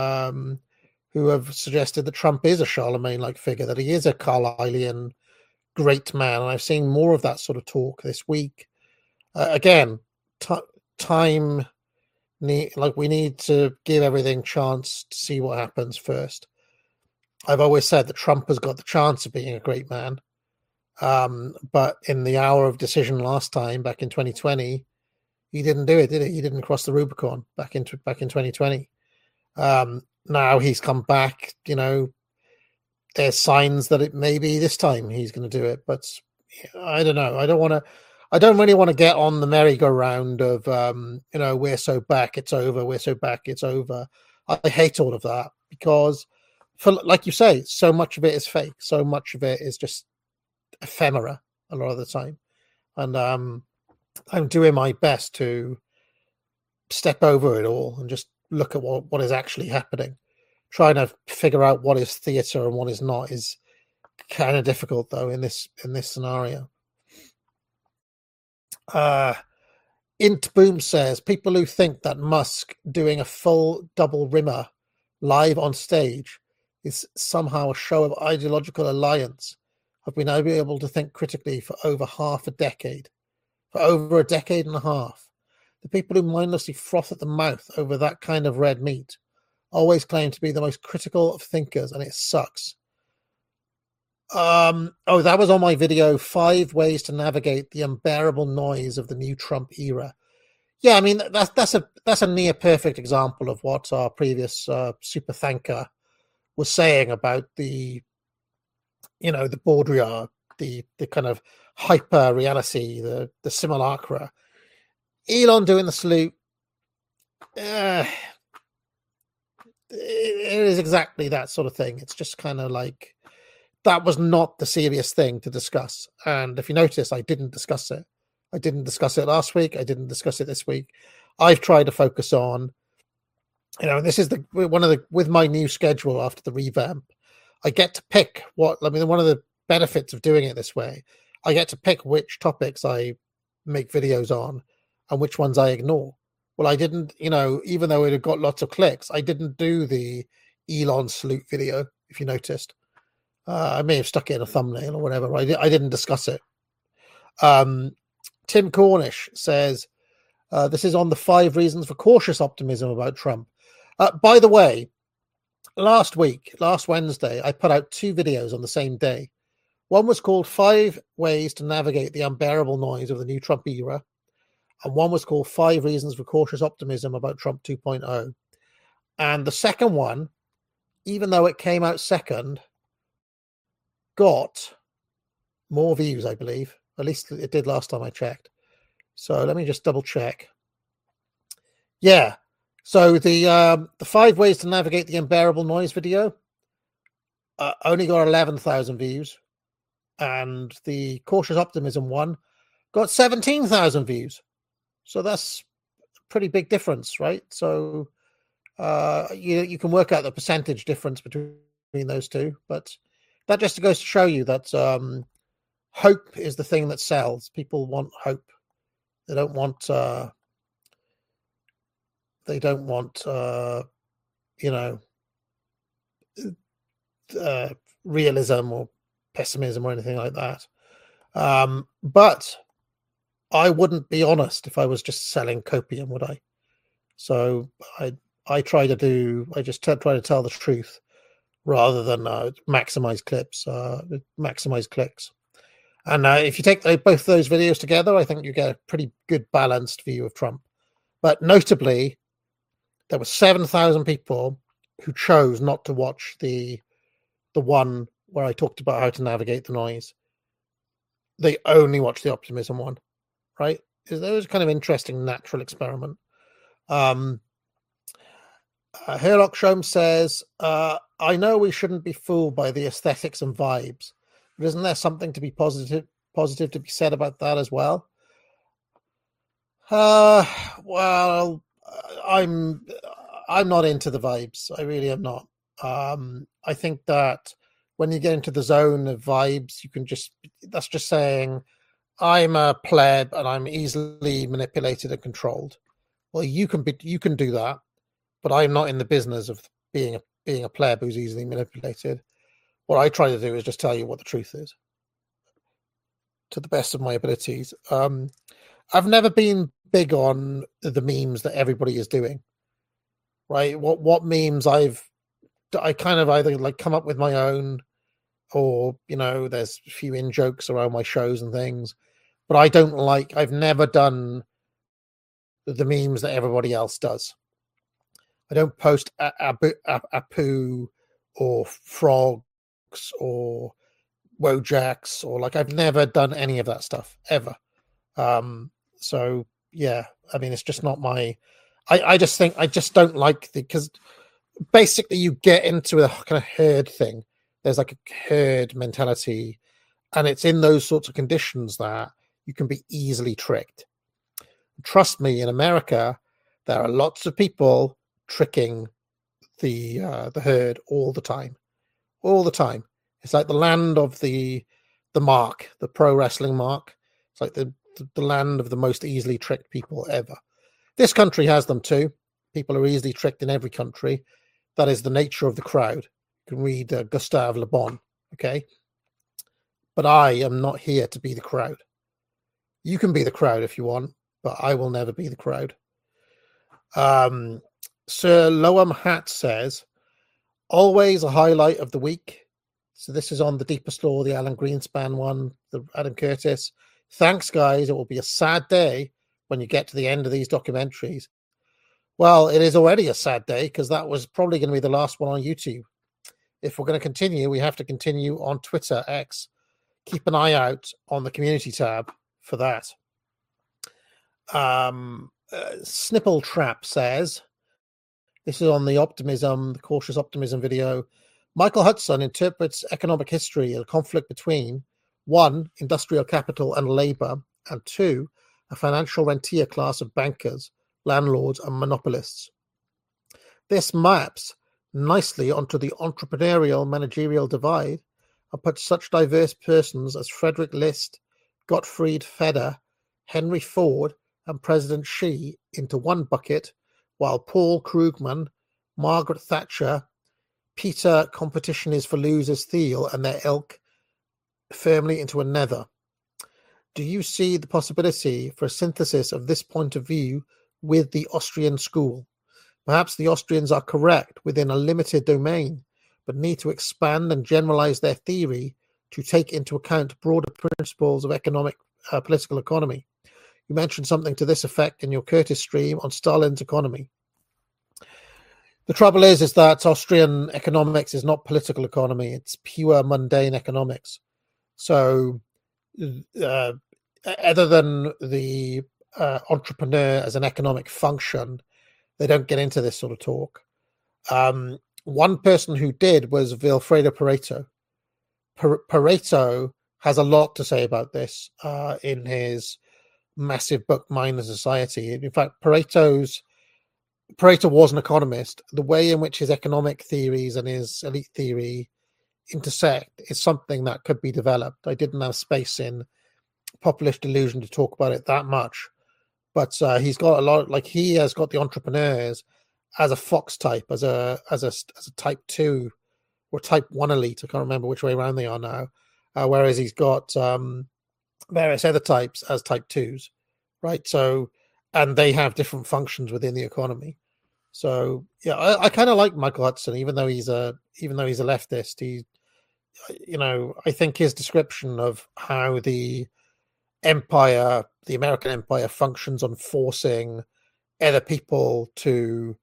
Speaker 4: who have suggested that Trump is a Charlemagne-like figure, that he is a Carlylean great man, and I've seen more of that sort of talk this week. Again, time. We need to give everything chance to see what happens first. I've always said that Trump has got the chance of being a great man, but in the hour of decision last time, back in 2020, he didn't do it, did he? He didn't cross the Rubicon back in 2020. Now he's come back. There's signs that it may be this time he's going to do it, but I don't know. I don't really want to get on the merry-go-round of, we're so back, it's over. We're so back, it's over. I hate all of that because, like you say, so much of it is fake. So much of it is just ephemera a lot of the time. And I'm doing my best to step over it all and just look at what is actually happening. Trying to figure out what is theatre and what is not is kind of difficult, though, in this scenario. Int Boom says people who think that Musk doing a full double rimmer live on stage is somehow a show of ideological alliance have been able to think critically for over half a decade. For over a decade and a half. The people who mindlessly froth at the mouth over that kind of red meat always claim to be the most critical of thinkers, and it sucks. That was on my video, 5 ways to navigate the unbearable noise of the new Trump era. Yeah, I mean, that's a near perfect example of what our previous super thanker was saying about the Baudrillard, the kind of hyper reality, the simulacra. Elon doing the salute. It is exactly that sort of thing. It's just kind of like, that was not the serious thing to discuss. And if you notice, I didn't discuss it. I didn't discuss it last week. I didn't discuss it this week. I've tried to focus on, this is with my new schedule after the revamp, I get to pick one of the benefits of doing it this way, I get to pick which topics I make videos on and which ones I ignore. Well, I didn't, even though it had got lots of clicks, I didn't do the Elon salute video, if you noticed. I may have stuck it in a thumbnail or whatever. I didn't discuss it. Tim Cornish says, this is on the 5 reasons for cautious optimism about Trump. By the way, last Wednesday, I put out 2 videos on the same day. One was called 5 ways to navigate the unbearable noise of the new Trump era. And one was called 5 reasons for cautious optimism about Trump 2.0. And the second one, even though it came out second, got more views, I believe. At least it did last time I checked. So let me just double check. Yeah. So the 5 ways to navigate the unbearable noise video only got 11,000 views. And the cautious optimism one got 17,000 views. So that's a pretty big difference, right? So you can work out the percentage difference between those two. But that just goes to show you that hope is the thing that sells. People want hope. They don't want realism or pessimism or anything like that. But I wouldn't be honest if I was just selling copium, would I? So I try to try to tell the truth rather than maximize clips, maximize clicks. And if you take both those videos together, I think you get a pretty good balanced view of Trump. But notably, there were 7,000 people who chose not to watch the one where I talked about how to navigate the noise. They only watched the optimism one, right? It was kind of interesting natural experiment. Herlock Shom says, I know we shouldn't be fooled by the aesthetics and vibes, but isn't there something to be positive to be said about that as well? Well, I'm not into the vibes. I really am not. I think that when you get into the zone of vibes, that's just saying I'm a pleb and I'm easily manipulated and controlled. Well, you can do that, but I'm not in the business of being a pleb who's easily manipulated. What I try to do is just tell you what the truth is. to the best of my abilities. I've never been big on the memes that everybody is doing. Right? What memes I kind of either like come up with my own, or there's a few in jokes around my shows and things. But I've never done the memes that everybody else does. I don't post Apu or frogs or Wojaks, or I've never done any of that stuff ever. So yeah, I mean, it's just not my. I just don't like because basically you get into a kind of herd thing. There's a herd mentality, and it's in those sorts of conditions that you can be easily tricked. Trust me, in America, there are lots of people tricking the herd all the time. It's like the land of the mark, the pro wrestling mark. It's like the land of the most easily tricked people ever. This country has them too. People are easily tricked in every country. That is the nature of the crowd. You can read Gustave Le Bon, okay? But I am not here to be the crowd. You can be the crowd if you want, but I will never be the crowd. Sir Loam Hat says, always a highlight of the week. So this is on the Deepest Law, the Alan Greenspan one, the Adam Curtis. Thanks, guys. It will be a sad day when you get to the end of these documentaries. Well, it is already a sad day because that was probably going to be the last one on YouTube. If we're going to continue, we have to continue on Twitter, X. Keep an eye out on the community tab for that. Snipple Trap says, this is on the cautious optimism video. Michael Hudson interprets economic history as a conflict between 1, industrial capital and labor, and 2, a financial rentier class of bankers, landlords, and monopolists. This maps nicely onto the entrepreneurial managerial divide and puts such diverse persons as Frederick List, Gottfried Feder, Henry Ford, and President Xi into one bucket, while Paul Krugman, Margaret Thatcher, Peter Competition is for Losers Thiel, and their ilk firmly into another. Do you see the possibility for a synthesis of this point of view with the Austrian school? Perhaps the Austrians are correct within a limited domain, but need to expand and generalize their theory to take into account broader principles of political economy. You mentioned something to this effect in your Curtis stream on Stalin's economy. The trouble is that Austrian economics is not political economy. It's pure mundane economics. So other than the entrepreneur as an economic function, they don't get into this sort of talk. One person who did was Vilfredo Pareto. Pareto has a lot to say about this in his massive book, Mind and Society. In fact, Pareto was an economist. The way in which his economic theories and his elite theory intersect is something that could be developed. I didn't have space in Populist Delusion to talk about it that much, but he's got a lot. He has got the entrepreneurs as a Fox type, as a type 2 or type 1 elite. I can't remember which way around they are now. Whereas he's got various other types as type 2s, right? So, and they have different functions within the economy. So yeah, I kind of like Michael Hudson, even though he's a leftist. I think his description of how the American empire functions on forcing other people to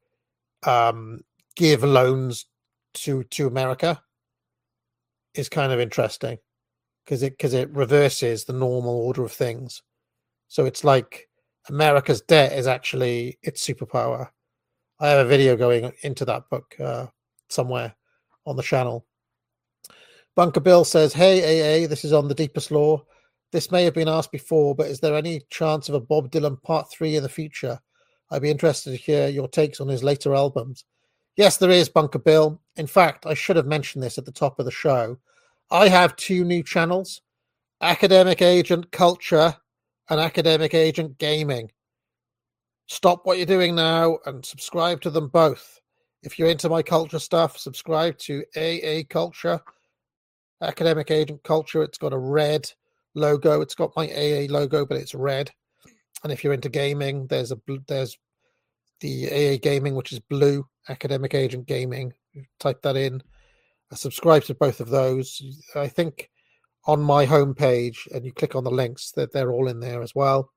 Speaker 4: give loans to America is kind of interesting because it reverses the normal order of things. So it's like America's debt is actually its superpower. I have a video going into that book somewhere on the channel. Bunker Bill says, hey, AA, this is on the Deepest Law. This may have been asked before, but is there any chance of a Bob Dylan Part 3 in the future? I'd be interested to hear your takes on his later albums. Yes, there is, Bunker Bill. In fact, I should have mentioned this at the top of the show. I have 2 new channels, Academic Agent Culture and Academic Agent Gaming. Stop what you're doing now and subscribe to them both. If you're into my culture stuff, subscribe to AA Culture, Academic Agent Culture. It's got a red logo. It's got my AA logo, but it's red. And if you're into gaming, there's the AA Gaming, which is blue, Academic Agent Gaming. You type that in. I subscribe to both of those. I think on my homepage, and you click on the links, that they're all in there as well.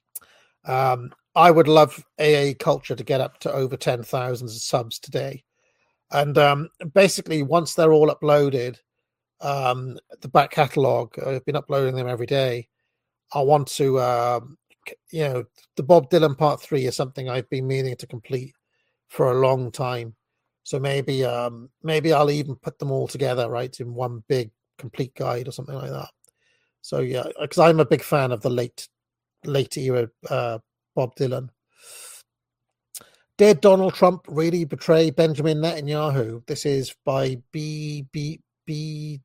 Speaker 4: I would love AA Culture to get up to over 10,000 subs today. And basically, once they're all uploaded, the back catalogue, I've been uploading them every day. I want to, the Bob Dylan Part 3 is something I've been meaning to complete for a long time. So maybe I'll even put them all together, right, in one big complete guide or something like that. So yeah, because I'm a big fan of the late era Bob Dylan. Did Donald Trump really betray Benjamin Netanyahu? This is by BDBZ.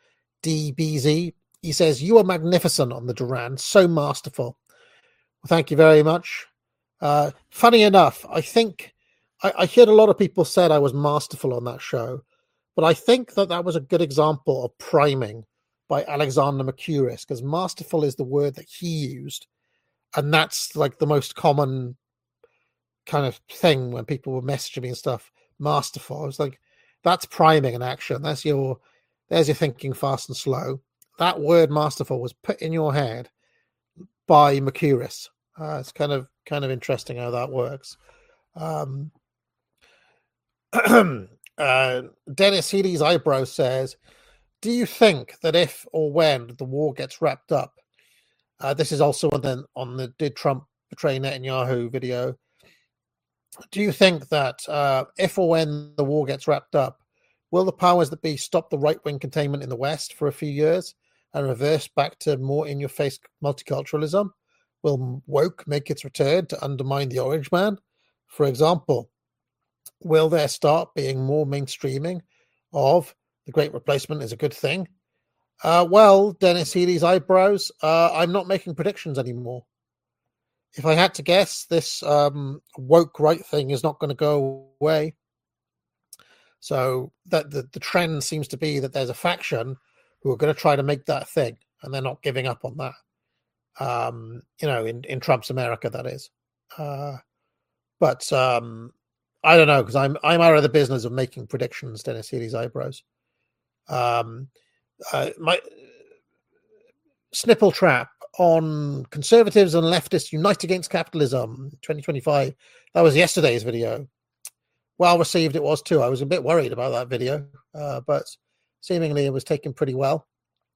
Speaker 4: He says, "You are magnificent on the Duran, so masterful." Well, thank you very much. Funny enough, I think I heard a lot of people said I was masterful on that show, but I think that was a good example of priming by Alexander Mercouris, because masterful is the word that he used, and that's like the most common kind of thing when people were messaging me and stuff. Masterful. I was like, that's priming in action. There's your thinking fast and slow. That word masterful was put in your head by Mercouris. It's kind of interesting how that works. Dennis Healy's eyebrow says, "Do you think that if or when the war gets wrapped up," this is also on the Did Trump Betray Netanyahu video, "do you think that if or when the war gets wrapped up, will the powers that be stop the right-wing containment in the West for a few years and reverse back to more in-your-face multiculturalism? Will woke make its return to undermine the orange man? For example, will there start being more mainstreaming of the Great Replacement is a good thing?" Well, Dennis Healy's eyebrows, I'm not making predictions anymore. If I had to guess, this woke right thing is not going to go away. So that the trend seems to be that there's a faction who are going to try to make that thing, and they're not giving up on that. In Trump's America, that is. But I don't know, because I'm out of the business of making predictions. Dennis Healy's eyebrows. My Snipple Trap on conservatives and leftists unite against capitalism 2025. That was yesterday's video. Well received it was too. I was a bit worried about that video, but seemingly it was taken pretty well.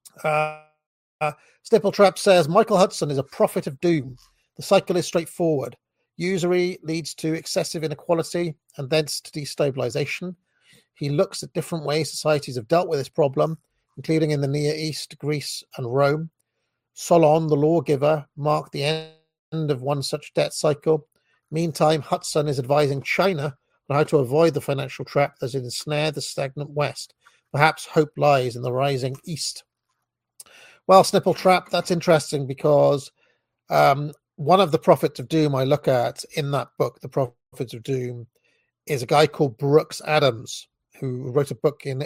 Speaker 4: Snipple Trap says, "Michael Hudson is a prophet of doom. The cycle is straightforward. Usury leads to excessive inequality and thence to destabilization. He looks at different ways societies have dealt with this problem, including in the Near East, Greece, and Rome. Solon, the lawgiver, marked the end of one such debt cycle. Meantime, Hudson is advising China on how to avoid the financial trap that has ensnared the stagnant West. Perhaps hope lies in the rising East." Well, Snipple Trap, that's interesting, because one of the prophets of doom I look at in that book, The Prophets of Doom, is a guy called Brooks Adams, who wrote a book in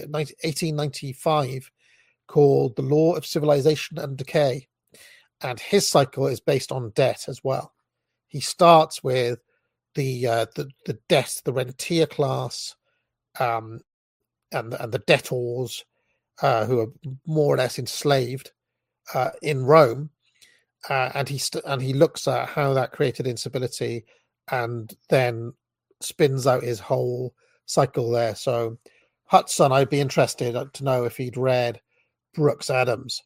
Speaker 4: 1895 called The Law of Civilization and Decay. And his cycle is based on debt as well. He starts with the debt, the rentier class, and the debtors, who are more or less enslaved in Rome, and he looks at how that created instability, and then spins out his whole cycle there. So Hudson, I'd be interested to know if he'd read Brooks Adams.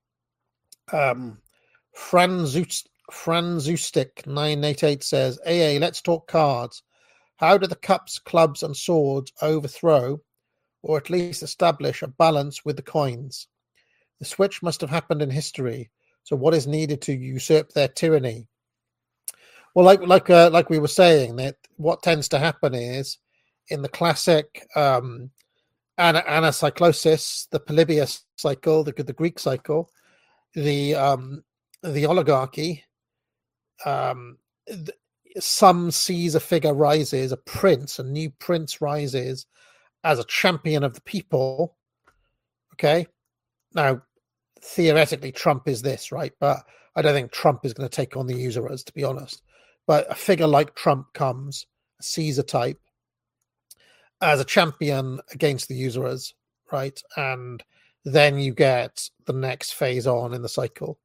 Speaker 4: Franzustic 988 says, "AA, let's talk cards. How do the cups, clubs, and swords overthrow, or at least establish a balance with the coins? The switch must have happened in history. So what is needed to usurp their tyranny?" Well, like we were saying, that what tends to happen is in the classic anacyclosis, the Polybius cycle, the Greek cycle, the oligarchy, some Caesar figure rises, a new prince rises as a champion of the people. Okay, now theoretically Trump is this, right? But I don't think Trump is going to take on the usurers, to be honest. But a figure like Trump comes, a Caesar type, as a champion against the usurers, right? And then you get the next phase on in the cycle.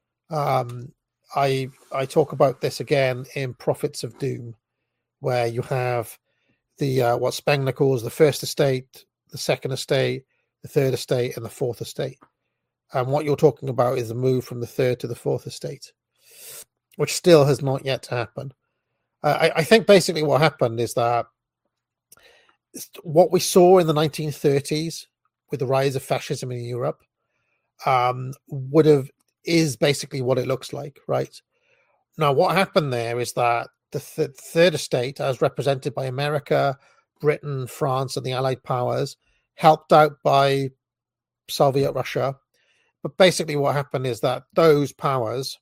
Speaker 4: I talk about this again in Prophets of Doom, where you have the what Spengler calls the first estate, the second estate, the third estate, and the fourth estate. And what you're talking about is the move from the third to the fourth estate, which still has not yet to happen. I think basically what happened is that what we saw in the 1930s with the rise of fascism in Europe is basically what it looks like, right? Now, what happened there is that the third estate, as represented by America, Britain, France, and the Allied powers, helped out by Soviet Russia. But basically what happened is that those powers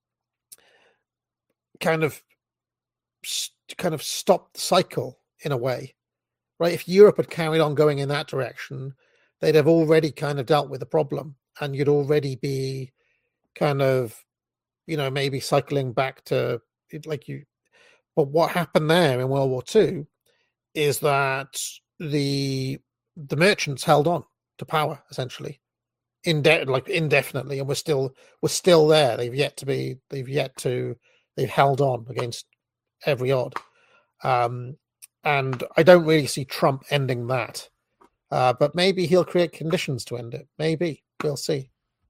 Speaker 4: kind of stopped the cycle in a way, right? If Europe had carried on going in that direction, they'd have already kind of dealt with the problem, and you'd already be kind of, maybe cycling back to like you. But what happened there in World War II is that the merchants held on to power essentially, indefinitely, and we're still there. They've held on against every odd, and I don't really see Trump ending that. But maybe he'll create conditions to end it. Maybe. We'll see.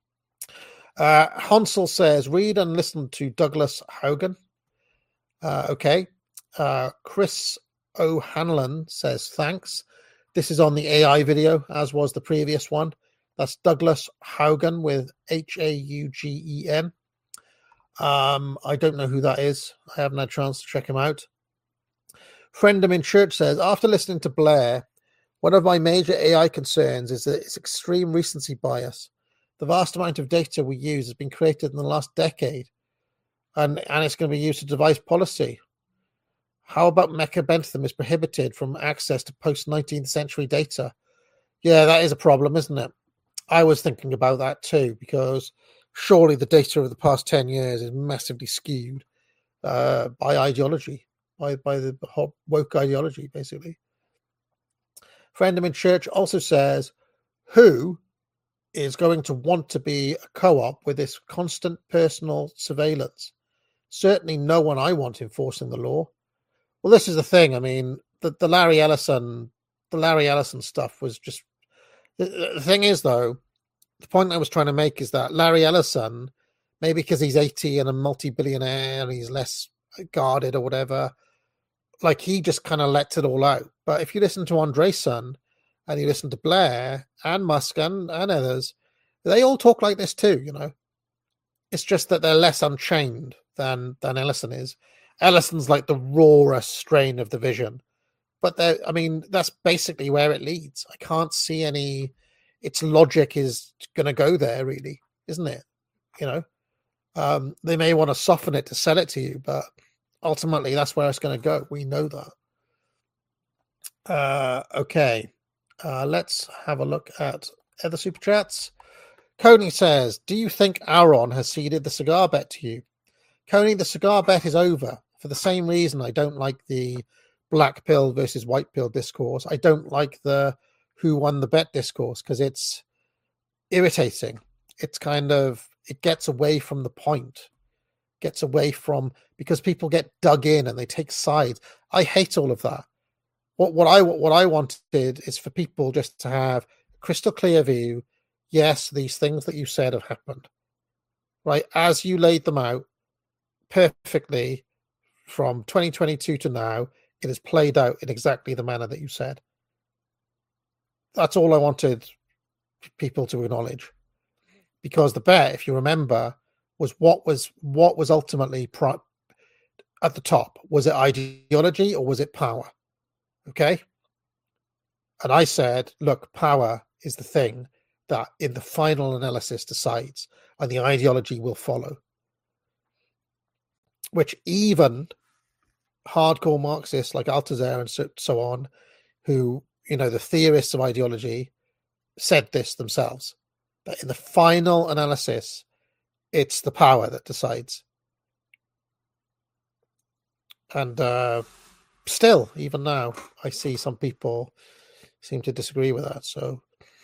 Speaker 4: Hansel says, read and listen to Douglas Haugen. Okay. Chris O'Hanlon says, thanks. This is on the AI video, as was the previous one. That's Douglas Haugen with Haugen. I don't know who that is. I haven't had a chance to check him out. Friendom in Church says, after listening to Blair, one of my major AI concerns is that its extreme recency bias. The vast amount of data we use has been created in the last decade, and it's going to be used to devise policy. How about mechabentham is prohibited from access to post-19th century data? Yeah, that is a problem, isn't it? I was thinking about that too, because surely the data of the past 10 years is massively skewed by ideology, by the whole woke ideology, basically. Friendom in Church also says, who is going to want to be a co-op with this constant personal surveillance? Certainly no one I want enforcing the law. Well, this is the thing. I mean, the Larry Ellison stuff was just... The thing is, though, the point I was trying to make is that Larry Ellison, maybe because he's 80 and a multi-billionaire and he's less guarded or whatever, like he just kind of lets it all out. But if you listen to Andreessen and you listen to Blair and Musk and others, they all talk like this too, It's just that they're less unchained than Ellison is. Ellison's like the rawest strain of the vision. But that's basically where it leads. I can't see its logic is going to go there, really, isn't it? They may want to soften it to sell it to you, but ultimately that's where it's going to go. We know that. Okay. Let's have a look at other super chats. Coney says, do you think Aaron has ceded the cigar bet to you? Coney, the cigar bet is over for the same reason I don't like the black pill versus white pill discourse. I don't like the who won the bet discourse because it's irritating. It's it gets away from the point, because people get dug in and they take sides. I hate all of that. What I wanted is for people just to have a crystal clear view. Yes, these things that you said have happened, right? As you laid them out perfectly from 2022 to now, it has played out in exactly the manner that you said. That's all I wanted people to acknowledge, because the bet, if you remember, was what was ultimately at the top. Was it ideology or was it power? Okay. And I said, look, power is the thing that in the final analysis decides, and the ideology will follow. Which even hardcore Marxists like Althusser and so on, who, the theorists of ideology, said this themselves. that in the final analysis, it's the power that decides. And still, even now, I see some people seem to disagree with that. So,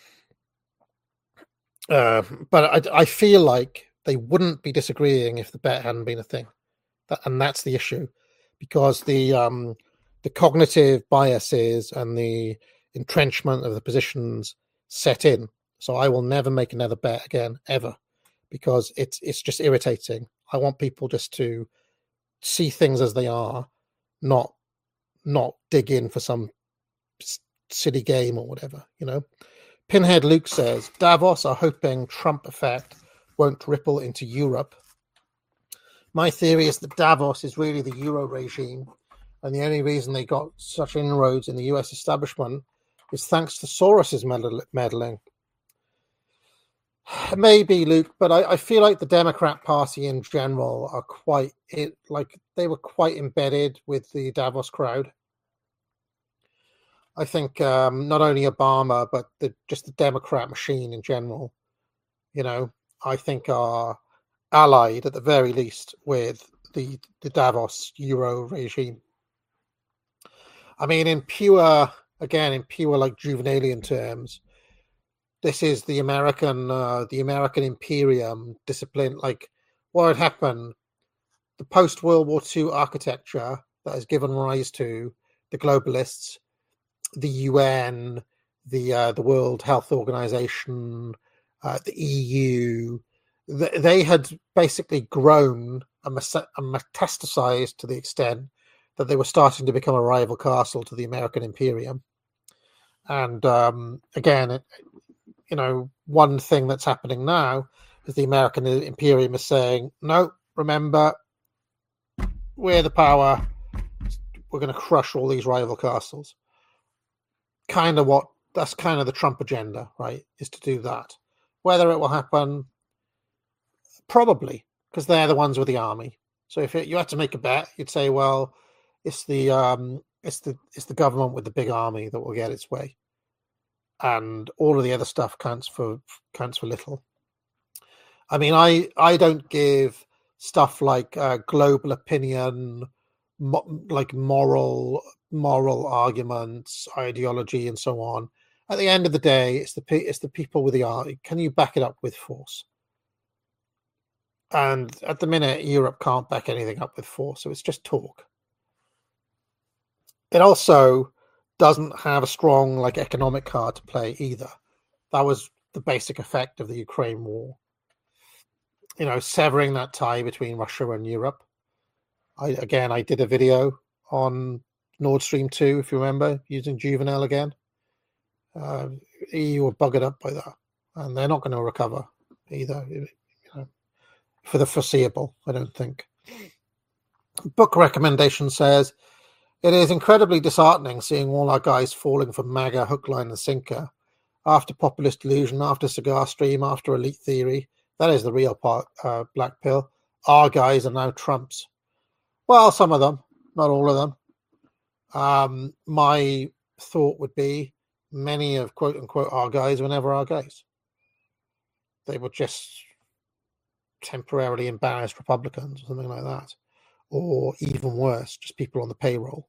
Speaker 4: but I feel like they wouldn't be disagreeing if the bet hadn't been a thing, and that's the issue, because the cognitive biases and the entrenchment of the positions set in. So I will never make another bet again, ever, because it's just irritating. I want people just to see things as they are, not dig in for some silly game or whatever, you know. Pinhead Luke says, Davos are hoping Trump effect won't ripple into Europe. My theory is that Davos is really the Euro regime, and the only reason they got such inroads in the US establishment is thanks to Soros's meddling. Maybe, Luke, but I feel like the Democrat Party in general are they were quite embedded with the Davos crowd. I think not only Obama, but just the Democrat machine in general, you know, I think are allied at the very least with the Davos Euro regime. I mean, in pure like Juvenalian terms, this is the American imperium discipline. Like what had happened, the post-World War II architecture that has given rise to the globalists, the UN, the World Health Organization, the EU. They had basically grown and metastasized to the extent that they were starting to become a rival castle to the American imperium. And again, you know, one thing that's happening now is the American imperium is saying, no, remember, we're the power. We're going to crush all these rival castles. That's kind of the Trump agenda, right? Is to do that. Whether it will happen, probably, because they're the ones with the army. So if you had to make a bet, you'd say, well, it's the government with the big army that will get its way, and all of the other stuff counts for little. I mean, I don't give stuff like global opinion, like moral arguments, ideology, and so on. At the end of the day, it's the people with the army. Can you back it up with force? And at the minute, Europe can't back anything up with force, so it's just talk. It also doesn't have a strong economic card to play either. That was the basic effect of the Ukraine war. You know, severing that tie between Russia and Europe. I did a video on Nord Stream 2, if you remember, using Juvenal again. EU were buggered up by that, and they're not going to recover either, you know, for the foreseeable, I don't think. Book recommendation says, it is incredibly disheartening seeing all our guys falling for MAGA hook, line, and sinker. After populist delusion, after cigar stream, after elite theory, that is the real part, black pill. Our guys are now Trumps. Well, some of them, not all of them. My thought would be many of quote unquote our guys were never our guys. They were just temporarily embarrassed Republicans or something like that. Or even worse, just people on the payroll.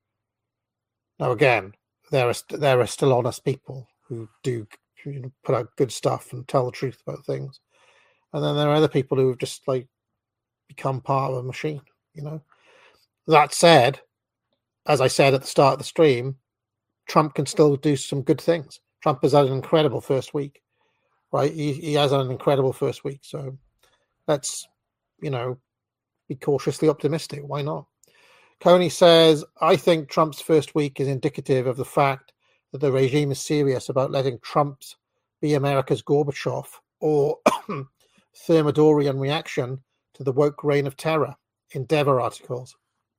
Speaker 4: Now, again, there are still honest people who do put out good stuff and tell the truth about things. And then there are other people who have just become part of a machine, you know. That said, as I said at the start of the stream, Trump can still do some good things. Trump has had an incredible first week, right? He has had an incredible first week. So let's, you know, be cautiously optimistic. Why not? Coney says, I think Trump's first week is indicative of the fact that the regime is serious about letting Trump be America's Gorbachev or Thermidorian reaction to the woke reign of terror. Endeavor articles.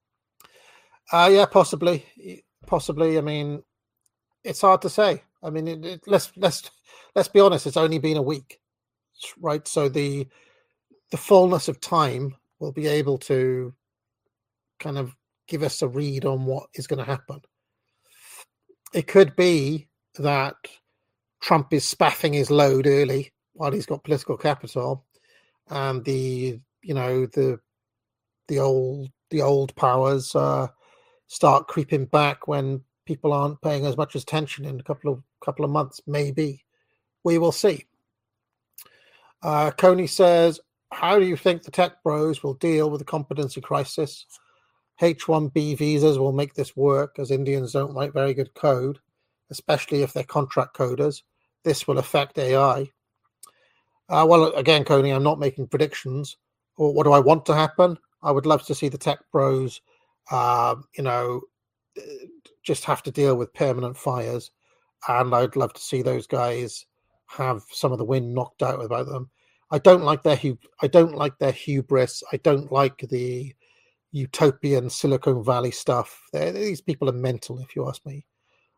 Speaker 4: Yeah, possibly. I mean, it's hard to say. I mean, let's be honest. It's only been a week, right? So the fullness of time will be able to kind of give us a read on what is going to happen. It could be that Trump is spaffing his load early while he's got political capital, and the old powers start creeping back when people aren't paying as much attention in a couple of months. Maybe we will see. Coney says, how do you think the tech bros will deal with the competency crisis? H-1B visas will make this work, as Indians don't write very good code, especially if they're contract coders. This will affect AI. Well, again, Coney, I'm not making predictions. Or what do I want to happen? I would love to see the tech bros, just have to deal with permanent fires, and I'd love to see those guys have some of the wind knocked out about them. I don't like their hubris. I don't like the utopian Silicon Valley stuff. These people are mental, if you ask me.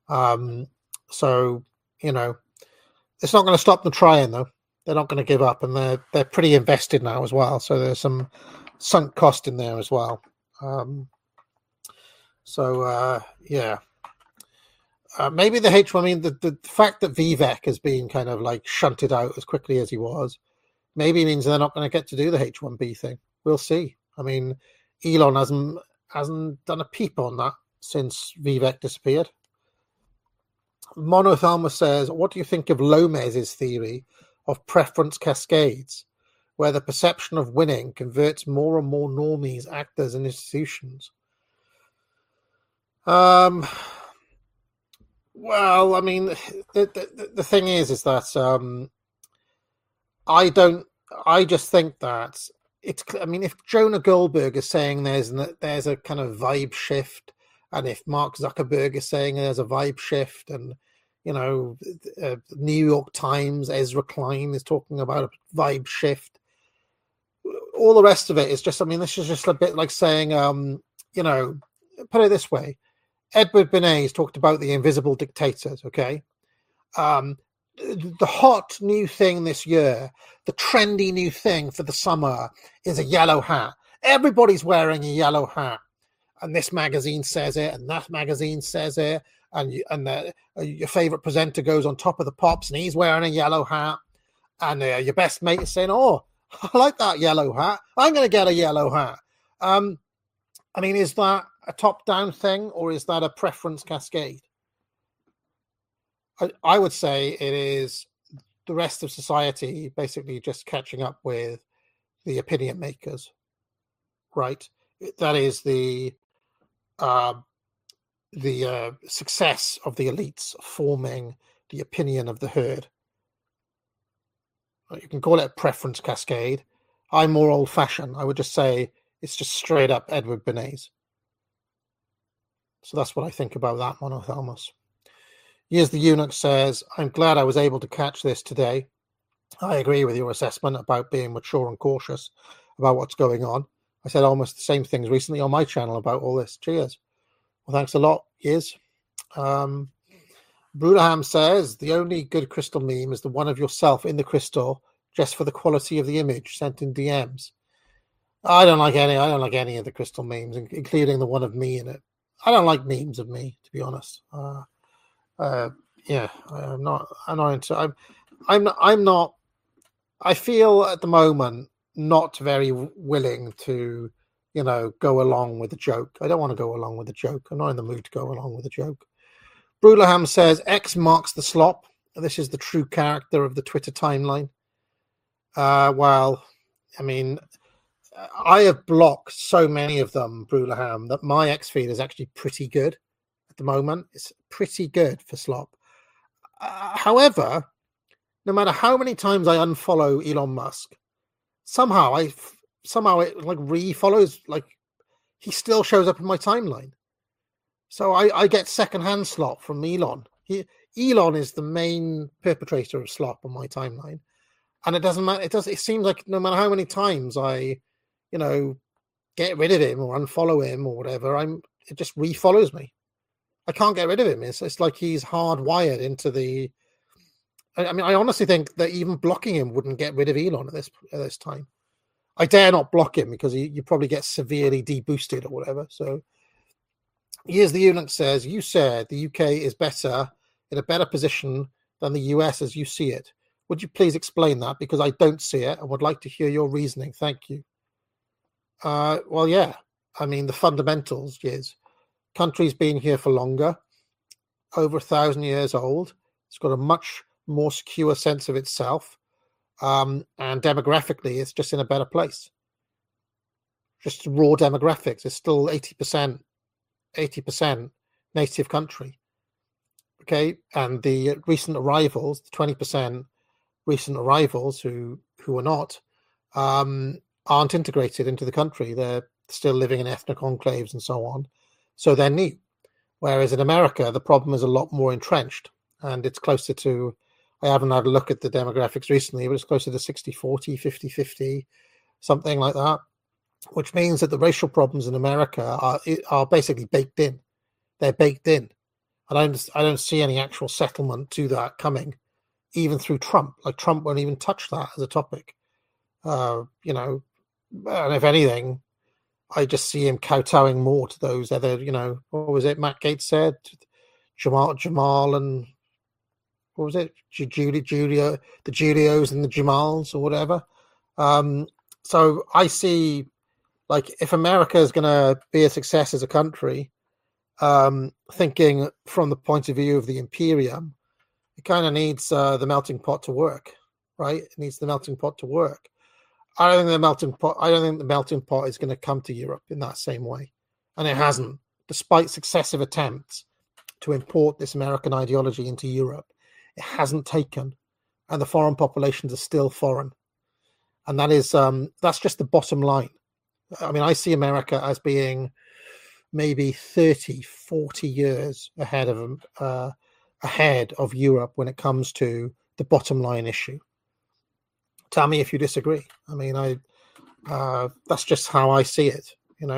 Speaker 4: So it's not going to stop them trying, though. They're not going to give up, and they're pretty invested now as well. So there's some sunk cost in there as well. Maybe the H1. I mean, the fact that Vivek has been kind of like shunted out as quickly as he was, maybe means they're not going to get to do the H1B thing. We'll see. I mean, Elon hasn't done a peep on that since Vivek disappeared. Monothelma says, what do you think of Lomez's theory of preference cascades, where the perception of winning converts more and more normies, actors, and institutions? Well, I mean, the thing is that I just think that it's. I mean, if Jonah Goldberg is saying there's a kind of vibe shift, and if Mark Zuckerberg is saying there's a vibe shift, and New York Times, Ezra Klein is talking about a vibe shift, all the rest of it is just. I mean, this is just a bit like saying, put it this way. Edward Bernays talked about the invisible dictators, okay? The hot new thing this year, the trendy new thing for the summer is a yellow hat. Everybody's wearing a yellow hat. And this magazine says it, and that magazine says it, and your favorite presenter goes on Top of the Pops, and he's wearing a yellow hat. And your best mate is saying, oh, I like that yellow hat. I'm going to get a yellow hat. I mean, is that a top-down thing, or is that a preference cascade? I would say it is the rest of society basically just catching up with the opinion makers, right? That is the success of the elites forming the opinion of the herd. You can call it a preference cascade. I'm more old-fashioned. I would just say it's just straight up Edward Bernays. So that's what I think about that, Monothelmus. Here's the Eunuch says, I'm glad I was able to catch this today. I agree with your assessment about being mature and cautious about what's going on. I said almost the same things recently on my channel about all this. Cheers. Well, thanks a lot. Years. Brulaham says, the only good crystal meme is the one of yourself in the crystal, just for the quality of the image sent in DMs. I don't like any of the crystal memes, including the one of me in it. I don't like memes of me, to be honest. I'm not I feel at the moment not very willing to, go along with the joke. I don't want to go along with the joke. I'm not in the mood to go along with the joke. Brulaham says, X marks the slop. This is the true character of the Twitter timeline. Well, I mean, I have blocked so many of them, Brulaham, that my X feed is actually pretty good at the moment. It's pretty good for slop. However, no matter how many times I unfollow Elon Musk, somehow it like refollows, like he still shows up in my timeline. So I get secondhand slop from Elon. Elon is the main perpetrator of slop on my timeline. And it doesn't matter. It seems like no matter how many times I get rid of him or unfollow him or whatever, it just refollows me. I can't get rid of him. It's like he's hardwired into the. I mean, I honestly think that even blocking him wouldn't get rid of Elon at this time. I dare not block him because you probably get severely deboosted or whatever. So here's the Eunuch says, you said the UK is in a better position than the US as you see it. Would you please explain that? Because I don't see it. I would like to hear your reasoning. Thank you. Well, yeah. I mean, the fundamentals is country's been here for longer, over 1,000 years old. It's got a much more secure sense of itself. And demographically, it's just in a better place. Just raw demographics. It's still 80% native country. Okay. And the recent arrivals, the 20% recent arrivals who are not, aren't integrated into the country. They're still living in ethnic enclaves and so on. So they're new. Whereas in America, the problem is a lot more entrenched, and it's closer to, I haven't had a look at the demographics recently, but it's closer to 60-40, 50-50, something like that, which means that the racial problems in America are basically baked in. They're baked in. And I don't see any actual settlement to that coming, even through Trump. Like, Trump won't even touch that as a topic. And if anything, I just see him kowtowing more to those other, what was it Matt Gaetz said? Jamal and what was it? Julia, the Julios and the Jamals or whatever. So I see, like, if America is going to be a success as a country, thinking from the point of view of the Imperium, it kind of needs the melting pot to work, right? It needs the melting pot to work. I don't think the melting pot is going to come to Europe in that same way, and it hasn't, despite successive attempts to import this American ideology into Europe. It hasn't taken, and the foreign populations are still foreign, and that's just the bottom line. I mean, I see America as being maybe 30, 40 years ahead of Europe when it comes to the bottom line issue. Tell me if you disagree. I mean, that's just how I see it,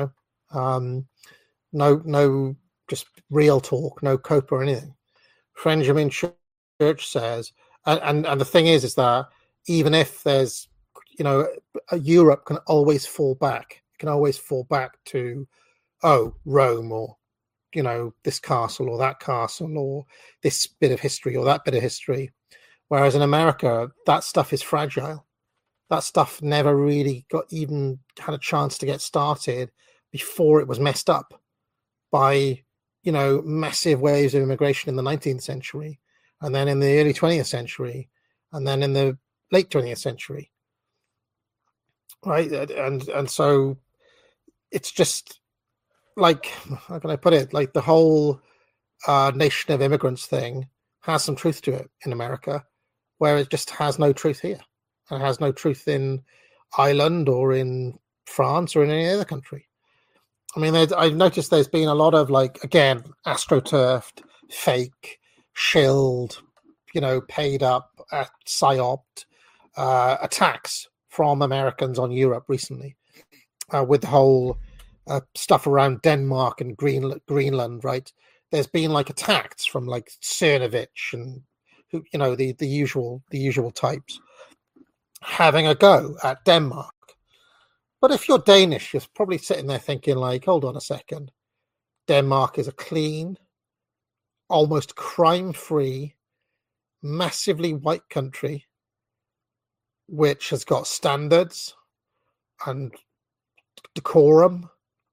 Speaker 4: no, just real talk, no cope or anything. Benjamin Church says, and the thing is that even if there's, Europe can always fall back. It can always fall back to, Rome, or, this castle or that castle, or this bit of history or that bit of history. Whereas in America, that stuff is fragile. That stuff never really had a chance to get started before it was messed up by, massive waves of immigration in the 19th century, and then in the early 20th century, and then in the late 20th century. Right. And so it's just like, how can I put it? Like, the whole nation of immigrants thing has some truth to it in America, where it just has no truth here. And has no truth in Ireland or in France or in any other country. I mean, I've noticed there's been a lot of, like, again, astroturfed, fake, shilled, paid up, psyoped attacks from Americans on Europe recently, with the whole stuff around Denmark and Greenland, right? There's been, like, attacks from, like, Cernovich and the usual types having a go at Denmark. But if you're Danish, you're probably sitting there thinking, like, hold on a second. Denmark is a clean, almost crime-free, massively white country, which has got standards and decorum.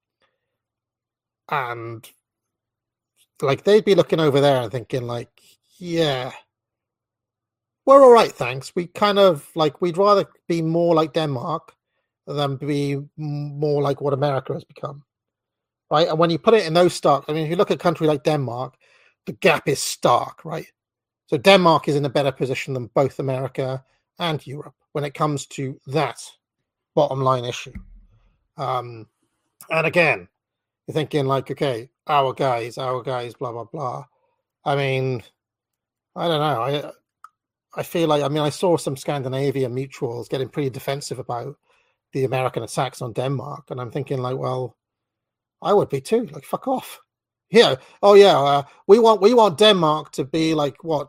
Speaker 4: And, like, they'd be looking over there and thinking, like, yeah, we're all right, thanks. We kind of, like, we'd rather be more like Denmark than be more like what America has become, right? And when you put it in those stark, I mean, if you look at a country like Denmark, the gap is stark, right? So Denmark is in a better position than both America and Europe when it comes to that bottom line issue. And again, you're thinking, like, okay, our guys, blah, blah, blah. I mean, I don't know. I feel like, I saw some Scandinavian mutuals getting pretty defensive about the American attacks on Denmark. And I'm thinking, like, well, I would be too. Like, fuck off. Yeah. Oh, yeah. We want Denmark to be like, what,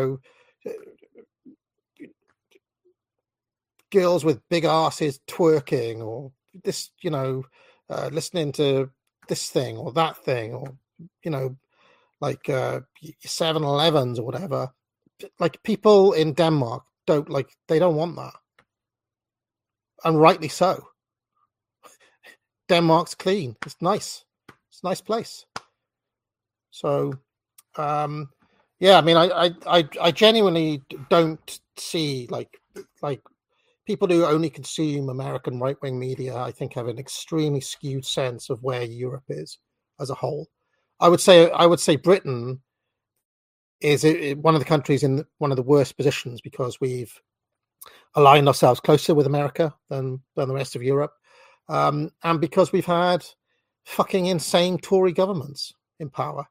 Speaker 4: girls with big asses twerking, or this, listening to this thing or that thing, or, like 7-Elevens or whatever. Like, people in Denmark don't want that, and rightly so. Denmark's clean. It's nice. It's a nice place. So, yeah, I mean, I genuinely don't see like people who only consume American right-wing media, I think, have an extremely skewed sense of where Europe is as a whole. I would say Britain is one of the countries in one of the worst positions because we've aligned ourselves closer with America than the rest of Europe, and because we've had fucking insane Tory governments in power.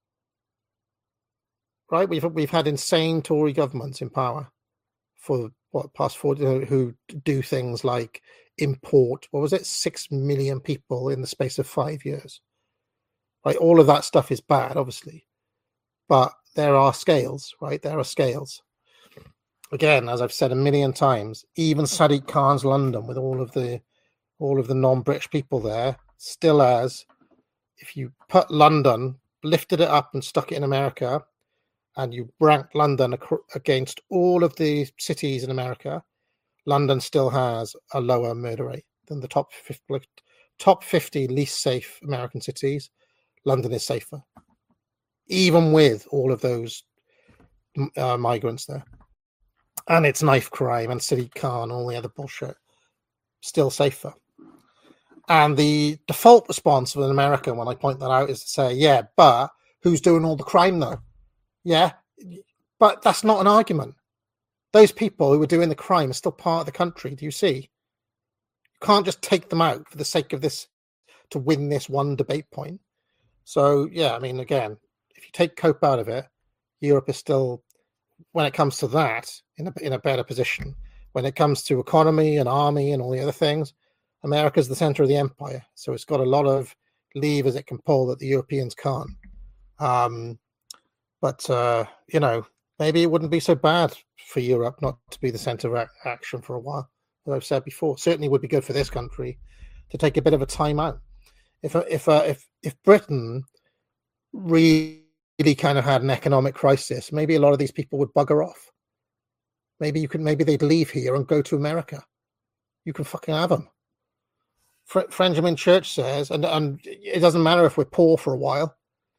Speaker 4: Right, we've had insane Tory governments in power for past 40 who do things like import 6 million people in the space of 5 years. Right, all of that stuff is bad, obviously, but there are scales, right? There are scales. Again, as I've said a million times, even Sadiq Khan's London, with all of the non-British people there, still has, if you put London, lifted it up and stuck it in America, and you ranked London against all of the cities in America, London still has a lower murder rate than the top 50 least safe American cities. London is safer, even with all of those migrants there. And it's knife crime and Sadiq Khan, all the other bullshit, still safer. And the default response of an American when I point that out is to say, yeah, but who's doing all the crime though? Yeah, but that's not an argument. Those people who are doing the crime are still part of the country. Do you see? You can't just take them out for the sake of this to win this one debate point. So, yeah, I mean, again, if you take COPE out of it, Europe is still, when it comes to that, in a better position. When it comes to economy and army and all the other things, America's the center of the empire. So it's got a lot of levers it can pull that the Europeans can't. But maybe it wouldn't be so bad for Europe not to be the center of action for a while, as I've said before. Certainly would be good for this country to take a bit of a time out. If Britain really kind of had an economic crisis, maybe a lot of these people would bugger off. Maybe they'd leave here and go to America. You can fucking have them. Benjamin Church says, and it doesn't matter if we're poor for a while.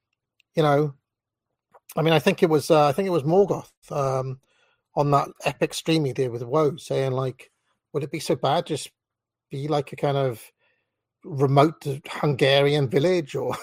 Speaker 4: I mean, I think it was Morgoth on that epic stream he did with Woe, saying like, would it be so bad just be like a kind of remote Hungarian village, or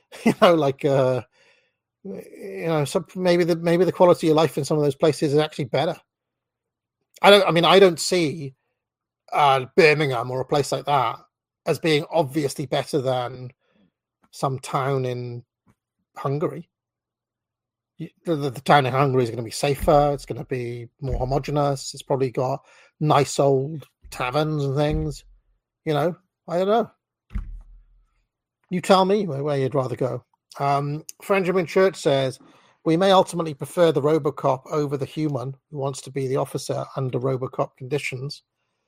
Speaker 4: maybe the quality of life in some of those places is actually better. I don't see Birmingham or a place like that as being obviously better than some town in Hungary. The town in Hungary is going to be safer. It's going to be more homogenous. It's probably got nice old taverns and things. I don't know. You tell me where you'd rather go. Benjamin Church says, we may ultimately prefer the Robocop over the human who wants to be the officer under Robocop conditions.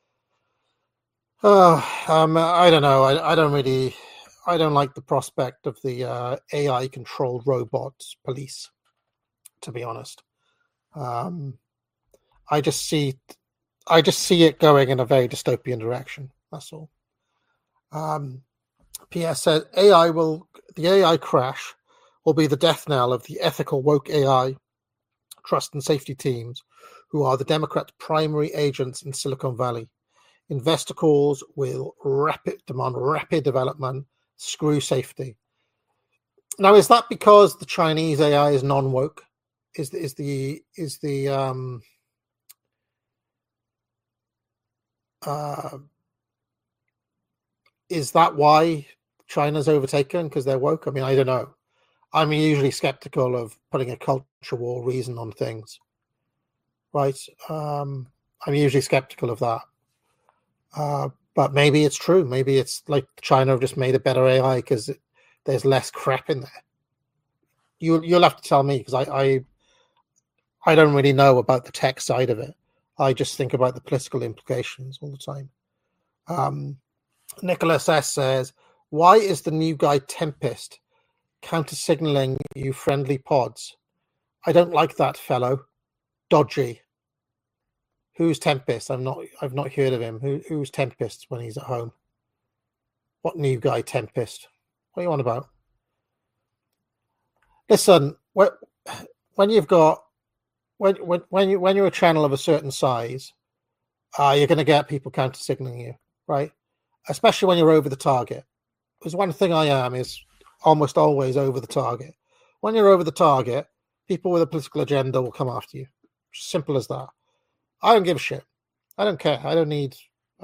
Speaker 4: I don't know. I don't like the prospect of the AI-controlled robots police, to be honest. I just see it going in a very dystopian direction. That's all. PS says the AI crash will be the death knell of the ethical woke AI trust and safety teams, who are the Democrats' primary agents in Silicon Valley. Investor calls will demand rapid development, screw safety. Now, is that because the Chinese AI is non-woke? Is that why China's overtaken, because they're woke? I mean, I don't know. I'm usually skeptical of putting a culture war reason on things, right? I'm usually skeptical of that. But maybe it's true. Maybe it's like China have just made a better AI because there's less crap in there. You'll have to tell me, because I don't really know about the tech side of it. I just think about the political implications all the time. Nicholas S. says, why is the new guy Tempest counter-signaling you friendly pods? I don't like that fellow. Dodgy. Who's Tempest? I've not heard of him. Who's Tempest when he's at home? What new guy Tempest? What are you on about? Listen, when you've got when you're a channel of a certain size, you're going to get people counter signaling you, right? Especially when you're over the target. Because one thing I am is almost always over the target. When you're over the target, people with a political agenda will come after you. Simple as that. I don't give a shit. I don't care. I don't need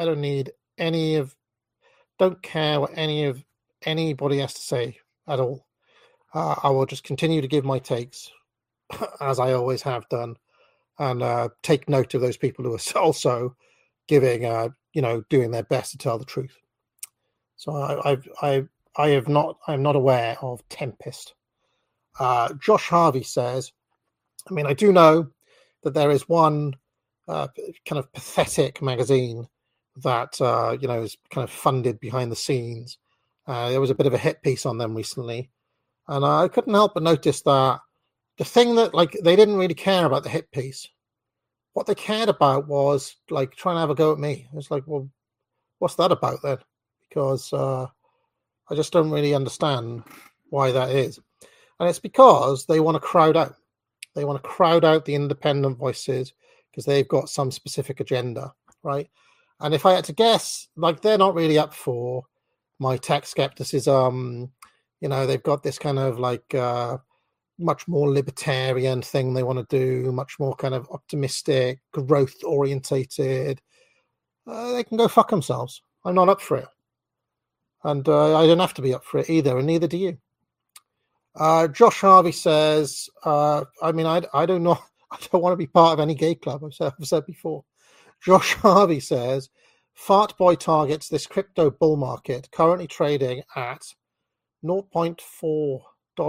Speaker 4: don't care what anybody has to say at all. I will just continue to give my takes as I always have done, and take note of those people who are also giving, doing their best to tell the truth. So I'm not aware of Tempest. Josh Harvey says, I mean, I do know that there is one kind of pathetic magazine that is kind of funded behind the scenes. There was a bit of a hit piece on them recently, and I couldn't help but notice that the thing that, like, they didn't really care about the hit piece. What they cared about was, like, trying to have a go at me. It's like, well, what's that about then? Because I just don't really understand why that is. And it's because they want to crowd out. They want to crowd out the independent voices because they've got some specific agenda, right? And if I had to guess, like, they're not really up for my tech skepticism. They've got this kind of like much more libertarian thing they want to do, much more kind of optimistic, growth orientated. They can go fuck themselves. I'm not up for it. And I don't have to be up for it either, and neither do you. Josh Harvey says, I don't know. I don't want to be part of any gay club. I've said before. Josh Harvey says, Fart Boy targets this crypto bull market currently trading at $0.4.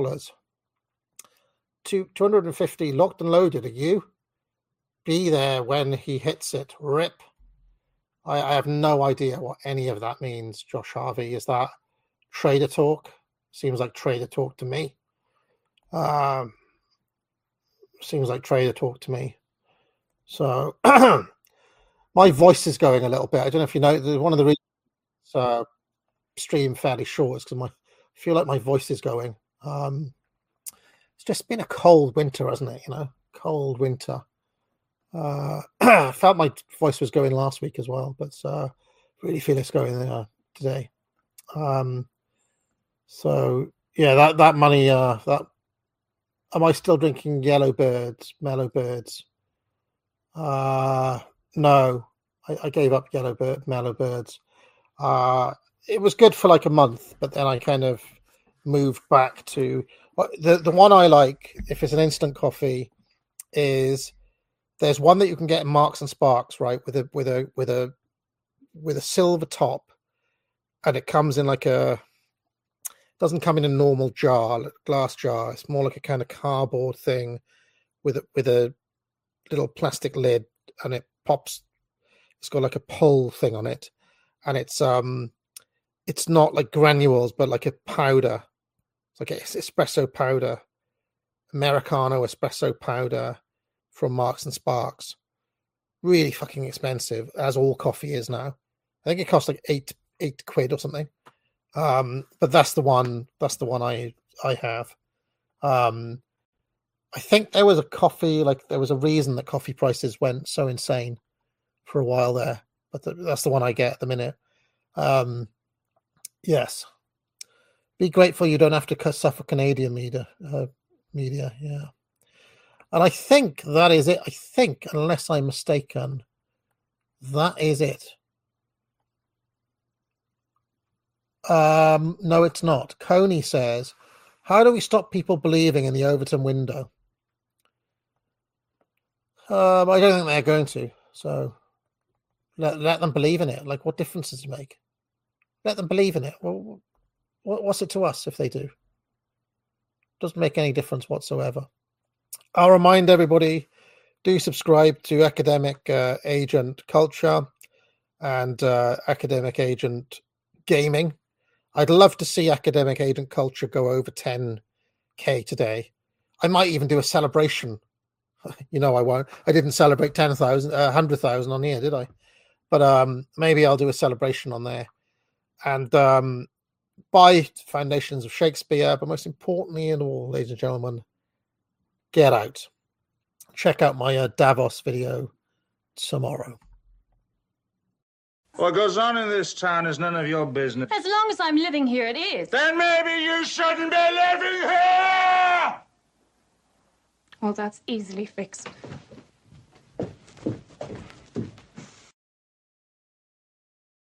Speaker 4: 250 locked and loaded. Are you? Be there when he hits it. Rip. I have no idea what any of that means, Josh Harvey. Is that trader talk? Seems like trader talk to me. So my voice is going a little bit. I don't know if you know. One of the reasons stream fairly short is because I feel like my voice is going. It's just been a cold winter, hasn't it? Cold winter. I felt my voice was going last week as well, but really feel it's going today. So yeah, that money. That am I still drinking Mellow Birds? No, I gave up Mellow Birds. It was good for like a month, but then I kind of moved back to the one I like. If it's an instant coffee, is there's one that you can get in Marks and Sparks, right? With a silver top, and it comes in like doesn't come in a normal jar, glass jar. It's more like a kind of cardboard thing with a little plastic lid, and it pops. It's got like a pull thing on it, and it's not like granules, but like a powder. It's like espresso powder, Americano espresso powder from Marks and Sparks. Really fucking expensive, as all coffee is now. I think it costs like eight quid or something. But that's the one I have. I think there was a reason that coffee prices went so insane for a while there, but that's the one I get at the minute. Yes. Be grateful you don't have to suffer Canadian media. Yeah. And I think that is it. I think, unless I'm mistaken, that is it. No, it's not. Coney says, how do we stop people believing in the Overton window? I don't think they're going to. So let them believe in it. Like, what difference does it make? Let them believe in it. Well, what's it to us if they do? Doesn't make any difference whatsoever. I'll remind everybody, do subscribe to Academic Agent Culture and Academic Agent Gaming. I'd love to see Academic Agent Culture go over 10K today. I might even do a celebration You know I won't. I didn't celebrate 10,000, 100,000 on here, did I? But maybe I'll do a celebration on there. And buy Foundations of Shakespeare, but most importantly in all, ladies and gentlemen, get out. Check out my Davos video tomorrow.
Speaker 6: What goes on in this town is none of your business.
Speaker 7: As long as I'm living here, it is.
Speaker 6: Then maybe you shouldn't be living here!
Speaker 7: Well, that's easily fixed.